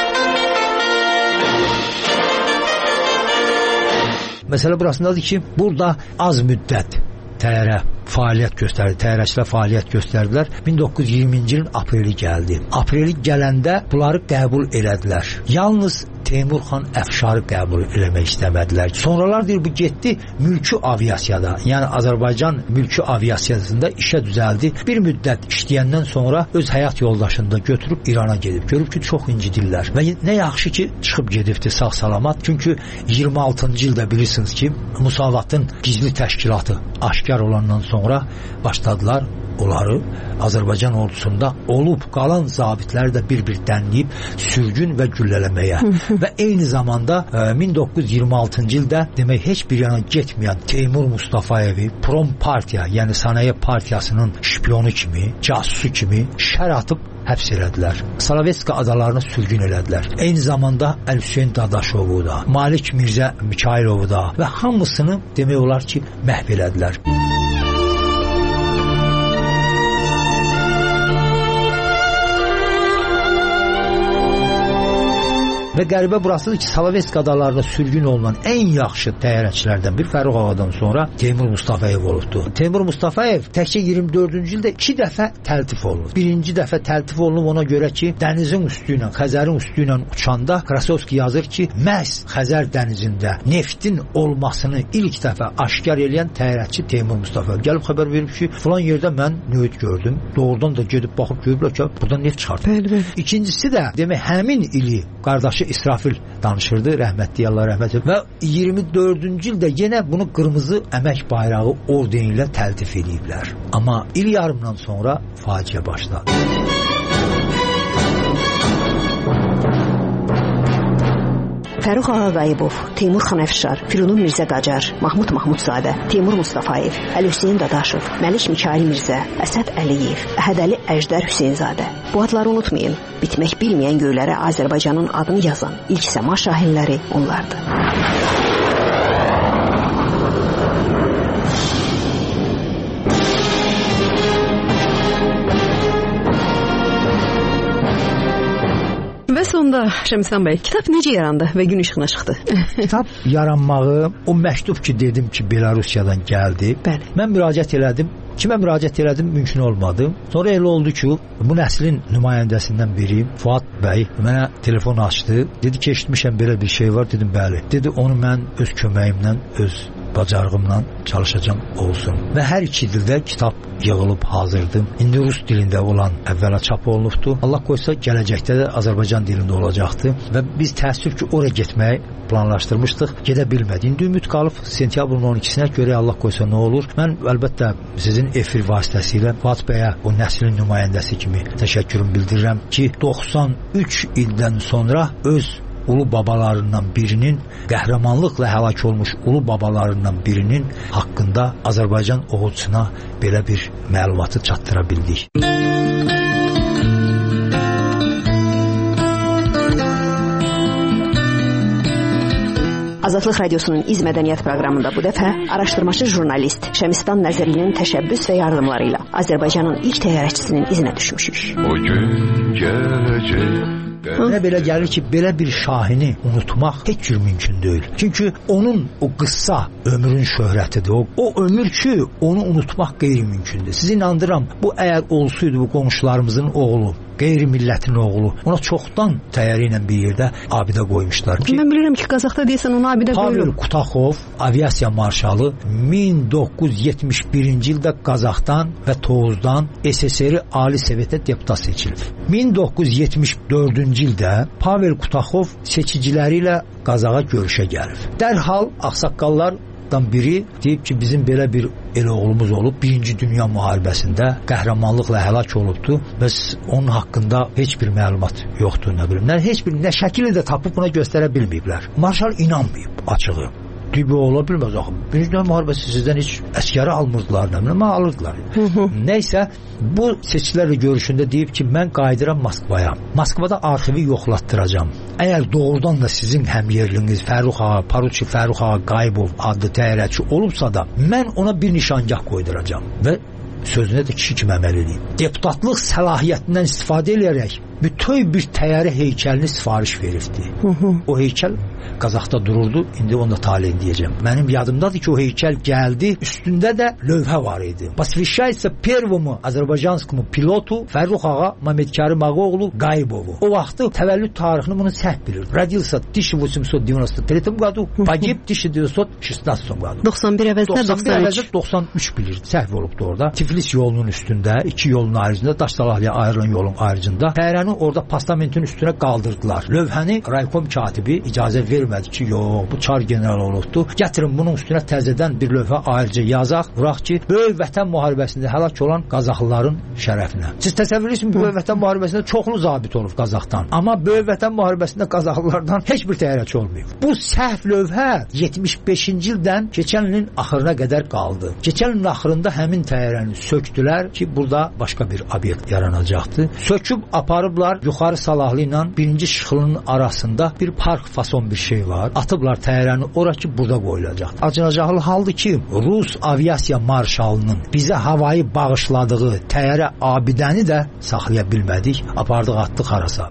Məsələ burasındadır ki, burada az müddət təyyarə fəaliyyət göstərdi, təyyarəçilər fəaliyyət göstərdilər. min doqquz yüz iyirminci ilin apreli gəldi. Apreli gələndə bunları qəbul elədilər. Yalnız Teymur xan Əfşarı qəbul eləmək istəmədilər. Sonralar deyir, bu getdi mülki aviasiyada, yəni Azərbaycan mülki aviasiyasında işə düzəldi. Bir müddət işləyəndən sonra öz həyat yoldaşını da götürüb İrana gedib. Görüb ki, çox incidirlər. Və nə yaxşı ki, çıxıb gedibdi sağ-salamat. Çünki iyirmi altıncı ildə bilirsiniz ki, Musavatın gizli təşkilatı aşkar olandan sonra başladılar onları Azərbaycan ordusunda olub qalan zabitləri də bir-bir dənləyib sürgün və güllələməyə. Və eyni zamanda min doqquz yüz iyirmi altıncı ildə demək heç bir yana getməyən Teymur Mustafayevi Prom Partiya, yəni Sənaye Partiyasının şpionu kimi, casusu kimi şər atıb həbs elədilər. Salavetska adalarını sürgün elədilər. Eyni zamanda Əli Hüseyn Dadaşovu da, Malik Mirzə Mikailovu da və hamısını demək olar ki, məhv elədilər. Və qəribə burasıdır ki, Salavetska adalarında sürgün olunan ən yaxşı təyyarəçilərdən bir Fərrux Ağadan sonra Teymur Mustafayev olubdu. Teymur Mustafayev təkcə iyirmi dördüncü ildə iki dəfə təltif olunub. Birinci dəfə təltif olunub ona görə ki, dənizin üstü ilə, Xəzərin üstü ilə uçanda Krasovski yazır ki, məhz Xəzər dənizində neftin olmasını ilk dəfə aşkar eləyən təyyarəçi Teymur Mustafayev. Gəlib xəbər verib ki, filan yerdə mən nüvət gördüm. Doğrudan da gedib baxıb görüblər ki, buradan neft çıxartdı. İkincisi də demək həmin ili qardaşı İsrafil danışırdı, rəhmətli Allah rəhmət etsin. Və iyirmi dördüncü ildə yenə bunu qırmızı əmək bayrağı ordeni ilə təltif ediblər. Amma il yarımdan sonra faciə başladı. Fərrux Ağa Qayıbov, Teymur xan Əfşar, Firunun Mirzə Qacar, Mahmud Mahmudzadə, Teymur Mustafayev, Əli Hüseyn Dadaşov, Məlik Mikail Mirzə, Əsəd Əliyev, Əhədəli Əjdər Hüseynzadə. Bu adları unutmayın. Bitmək bilməyən göylərə Azərbaycanın adını yazan ilk səma şahidləri onlardır. Və sonda Şəmslan bəy, kitab necə yarandı və gün işığına çıxdı? Kitab yaranmağı, o məktub ki, dedim ki, Belarusiyadan gəldi. Bəli. Mən müraciət elədim. Kimə müraciət elədim, mümkün olmadı. Sonra elə oldu ki, bu nəslin nümayəndəsindən biri, Fuad bəy, mənə telefon açdı. Dedi ki, eşitmişəm belə bir şey var. Dedim, bəli. Dedi, onu mən öz köməyimlə, öz bacarığımla çalışacağım olsun. Və hər iki dildə kitab yığılıb hazırdır. İndi rus dilində olan əvvəla çap olunubdur. Allah qoysa gələcəkdə də Azərbaycan dilində olacaqdır. Və biz təəssüf ki, oraya getməyi planlaşdırmışdıq. Gedə bilmədik. İndi ümid qalıb sentyabrın on ikisinə görə Allah qoysa nə olur. Mən əlbəttə sizin efir vasitəsilə Fuad bəyə, o nəslin nümayəndəsi kimi təşəkkürümü bildirirəm ki, doxsan üç ildən sonra öz ulu babalarından birinin, qəhrəmanlıqla həlak olmuş ulu babalarından birinin haqqında Azərbaycan oğulçuna belə bir məlumatı çatdıra bildik. Azadlıq Radiosunun İz Mədəniyyət proqramında bu dəfə araşdırmacı jurnalist Şəmistan Nəzərlinin təşəbbüs və yardımları ilə Azərbaycanın ilk təyyarəçisinin izinə düşmüşük. O gün gələcək. Mənə belə gəlir ki, belə bir şahini unutmaq heç cür mümkün deyil. Çünki onun o qıssa ömrün şöhrətidir. O, o ömür ki, onu unutmaq qeyri-mümkündür. Sizi inandıram, bu əgər olsaydı bu qonşularımızın oğlu, qeyri-millətin oğlu, ona çoxdan təyyarə ilə bir yerdə abidə qoymuşlar ki, mən bilirəm ki, Qazaxda deyəsən onu abidə qoyulur. Pavel Kutaxov, aviasiya marşalı min doqquz yüz yetmiş birinci ildə Qazaxdan və Tovuzdan S S R Ali Sovetə deputat seçilib. min doqquz yüz yetmiş dördüncü ildə Pavel Kutaxov seçiciləri ilə Qazaxa görüşə gəlib. Dərhal ağsaqqallardan biri deyib ki, bizim belə bir elə oğlumuz olub, Birinci Dünya müharibəsində qəhrəmanlıqla həlak olubdu və onun haqqında heç bir məlumat yoxdur, nə bilim. Nə, heç bir nə şəkili də tapıb buna göstərə bilməyiblər. Marşal inanmayıb açığı. Dibi ola bilməz axı. Birinci Dünya müharibəsi sizdən heç əskəri almırdılar, nə bilim, alırdılar. Nəysə, bu seçkilərlə görüşündə deyib ki, mən qayıdıram Moskvaya. Moskvada arxivi yoxlatdıracam. Əgər doğrudan da sizin həmyerliniz Fərrux ağa, Poruçi Fərrux ağa Qayıbov adlı təyyarəçi olubsa da, mən ona bir nişangah qoyduracam və sözünə də kişi kimi əməl edeyim. Deputatlıq səlahiyyətindən istifadə edərək bütün bir təyyarə heykəlini sifariş verirdi. O heykəl Qazaxda dururdu. İndi onu da taleyim deyəcəm. Mənim yadımdadır ki, o heykəl gəldi. Üstündə də lövhə var idi. Посвящается первому азербайджанскому пилоту Fərrux ağa Məmmədkərim Ağaoğlu Qayıbovu. O vaxtı təvəllüd tarixini bunu səhv bilir. Родился в тысяча восемьсот девяносто третьем году, pogib тысяча девятьсот шестнадцатом году. doxsan bir əvəzdə doxsan üç. doxsan üç bilirdi. Səhv olubdu orada. Tiflis yolunun üstündə, iki yolun ayrıcında, Daşdalahlıya ayrılan yolun ayrıcında təyyarəni orada postamentin üstünə qaldırdılar. Lövhəni raykom katibi icazə vermədi ki, yox, bu çar general olubdu. Gətirin bunun üstünə təzədən bir lövhə ayrıca yazaq, vuraq ki, böyük vətən müharibəsində həlak olan Qazaxlıların şərəfinə. Siz təsəvvür edirsiniz, böyük vətən müharibəsində çoxlu zabit olub Qazaxdan. Amma böyük vətən müharibəsində Qazaxlılardan heç bir təyyarəçi olmayıb. Bu səhv lövhə yetmiş beşinci ildən keçən ilin axırına qədər qaldı. Keçən ilin axırında həmin təyyarəni sökdülər ki, burada başqa bir obyekt yaranacaqdı. Söküb aparıblar yuxarı Salahlı ilə birinci Şıxılının arasında bir park fason bir şey var. Atıblar təyyarəni ora ki, burada qoyulacaq. Acınacaqlı haldır ki, Rus aviasiya marşalının bizə havayı bağışladığı təyyarə abidəni də saxlaya bilmədik. Apardıq, atdıq harasa.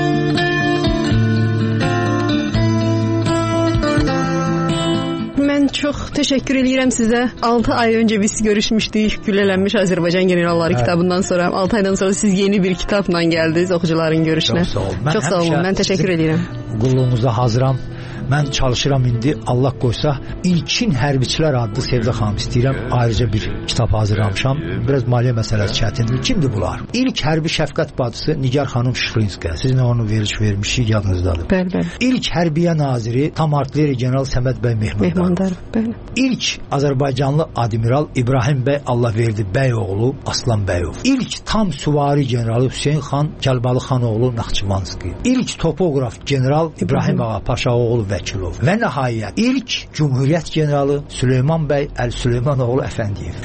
Mən çox təşəkkür edirəm sizə. altı ay öncə biz görüşmüşdük. Güllələnmiş Azərbaycan generalları hə. kitabından sonra. altı aydan sonra siz yeni bir kitabla gəldiniz oxucuların görüşünə. Çox sağ olun. Mən, çox sağ olun. Mən təşəkkür edirəm. Qulluğunuza hazıram. Mən çalışıram indi, Allah qoysa, İlkin Hərbiçilər adlı Sevdə xanım istəyirəm, ayrıca bir kitab hazırlamışam. Biraz maliyyə məsələsi çətindir. Kimdir bunlar? İlk hərbi şəfqət bacısı Nigar xanım Şıxlinskaya. Sizinlə onu veriş vermişik, yadınızdadır. Bəli, bəli. İlk hərbiyə naziri tam artilleri general Səməd bəy Mehmandarov. Mehmandarov, bəli. İlk Azərbaycanlı admiral İbrahim bəy Allahverdi bəyoğlu Aslan bəyov. İlk tam süvari generalı Hüseyn xan Kəlbalı xanoğlu Naxçıvanski. İlk topoqraf general İbrahim ağa Paşaoğlu Vəkilov və nəhayət ilk Cumhuriyyət generalı Süleyman bəy Əl-Süleymanoğlu Əfəndiyev.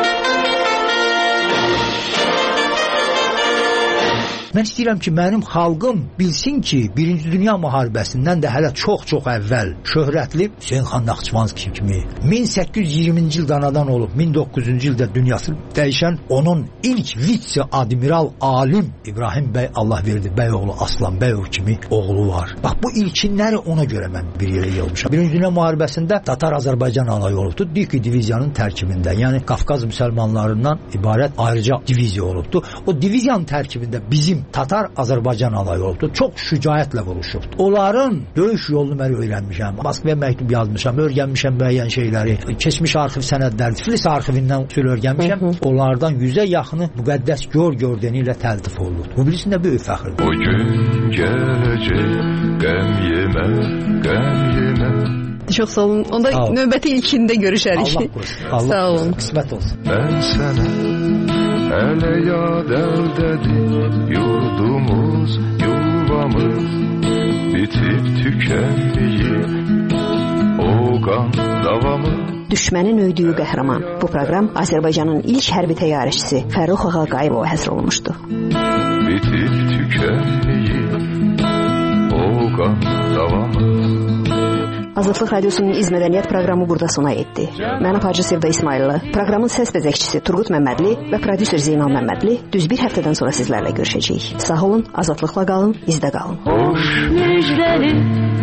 Mən istəyirəm ki, mənim xalqım bilsin ki, Birinci Dünya müharibəsindən də hələ çox-çox əvvəl şöhrətli Hüseyn xan Naxçıvanski kimi min səkkiz yüz iyirminci ildə anadan olub, min doqquz yüzüncü ildə dünyası dəyişən onun ilk vitse-admiral alim İbrahim bəy Allahverdi bəyoğlu Aslan bəyov kimi oğlu var. Bax, bu ilkinləri ona görə mən bir yerə yığmışam. Birinci Dünya müharibəsində Tatar-Azərbaycan alayı olubdu, Diki diviziyanın tərkibində, yəni Qafqaz müsəlmanlarından ibarət ayrıca diviziya olubdu. O diviziyanın tərkibində bizim Tatar Azərbaycan alayı olubdu. Çox şücaətlə vuruşubdu. Onların döyüş yolunu mən öyrənmişəm. Moskvaya məktub yazmışam, öyrənmişəm müəyyən şeyləri. Keçmiş arxiv sənədləri, Tiflis arxivindən usul öyrənmişəm. Onlardan yüzə yaxını müqəddəs gör gördəni ilə təltif olundu. Bu birisində böyük fəxrdir. O gün gələcək, qəm yemə, qəm yemə. Çox sağ olun. Onda növbəti ilkində görüşərik. Allah qoysun. Allah sağ olun. Qismət olsun. Mən sənə hələ yad əldədir yurdumuz, yuvamız bitib tükənməyib o qan davamız. Düşmənin öydüyü qəhrəman. Bu proqram Azərbaycanın ilk hərbi təyyarəçisi Fərrux ağa Qayıbova həsr olunmuşdu. Bitib tükənməyib o qan davamız. Azadlıq Radiosunun İzmədəniyyət proqramı burada sona yetdi. Mən aparıcı Sevda İsmayıllı, proqramın səs bəzəkçisi Turqut Məmmədli və prodüser Zeynal Məmmədli düz bir həftədən sonra sizlərlə görüşəcəyik. Sağ olun, azadlıqla qalın, izdə qalın. Hoş müjdəli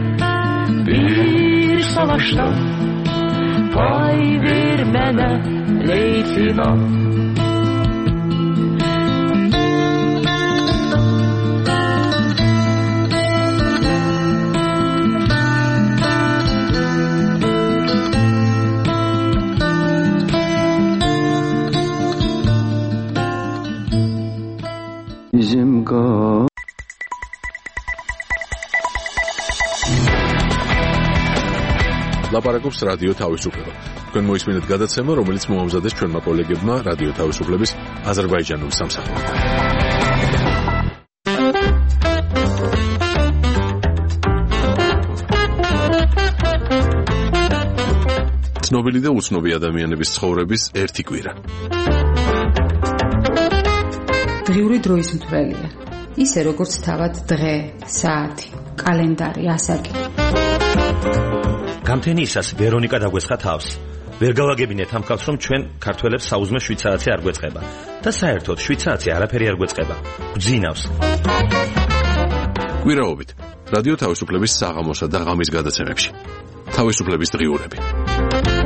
bir savaşda pay ver mənə leytinat. Bizim qal ლაპარაკობს რადიო თავისუფლება. თქვენ მოისმინეთ გადაცემა, რომელიც მოამზადეს ჩვენმა კოლეგებმა რადიო თავისუფლების აზერბაიჯანულ სამსახურში. ცნობილი და უცნობი ადამიანების ცხოვრების ერთი კვირა. დღიური დროის მთვრელია. ისე როგორც თავად დღე, საათი, კალენდარი, ასაკი. გამთენიისას ვერონიკა დაგვესხა თავს. ვერ გავაგებინეთ ამ ხალხს, რომ ჩვენ ქართველებს საუზმე შვიდ საათი არ გვეწყება და საერთოდ შვიდ საათი არაფერი არ გვეწყება. გძინავს. კვირაობით რადიო თავისუფლების საღამოსა და ღამის გადაცემებში. თავისუფლების დღიურები.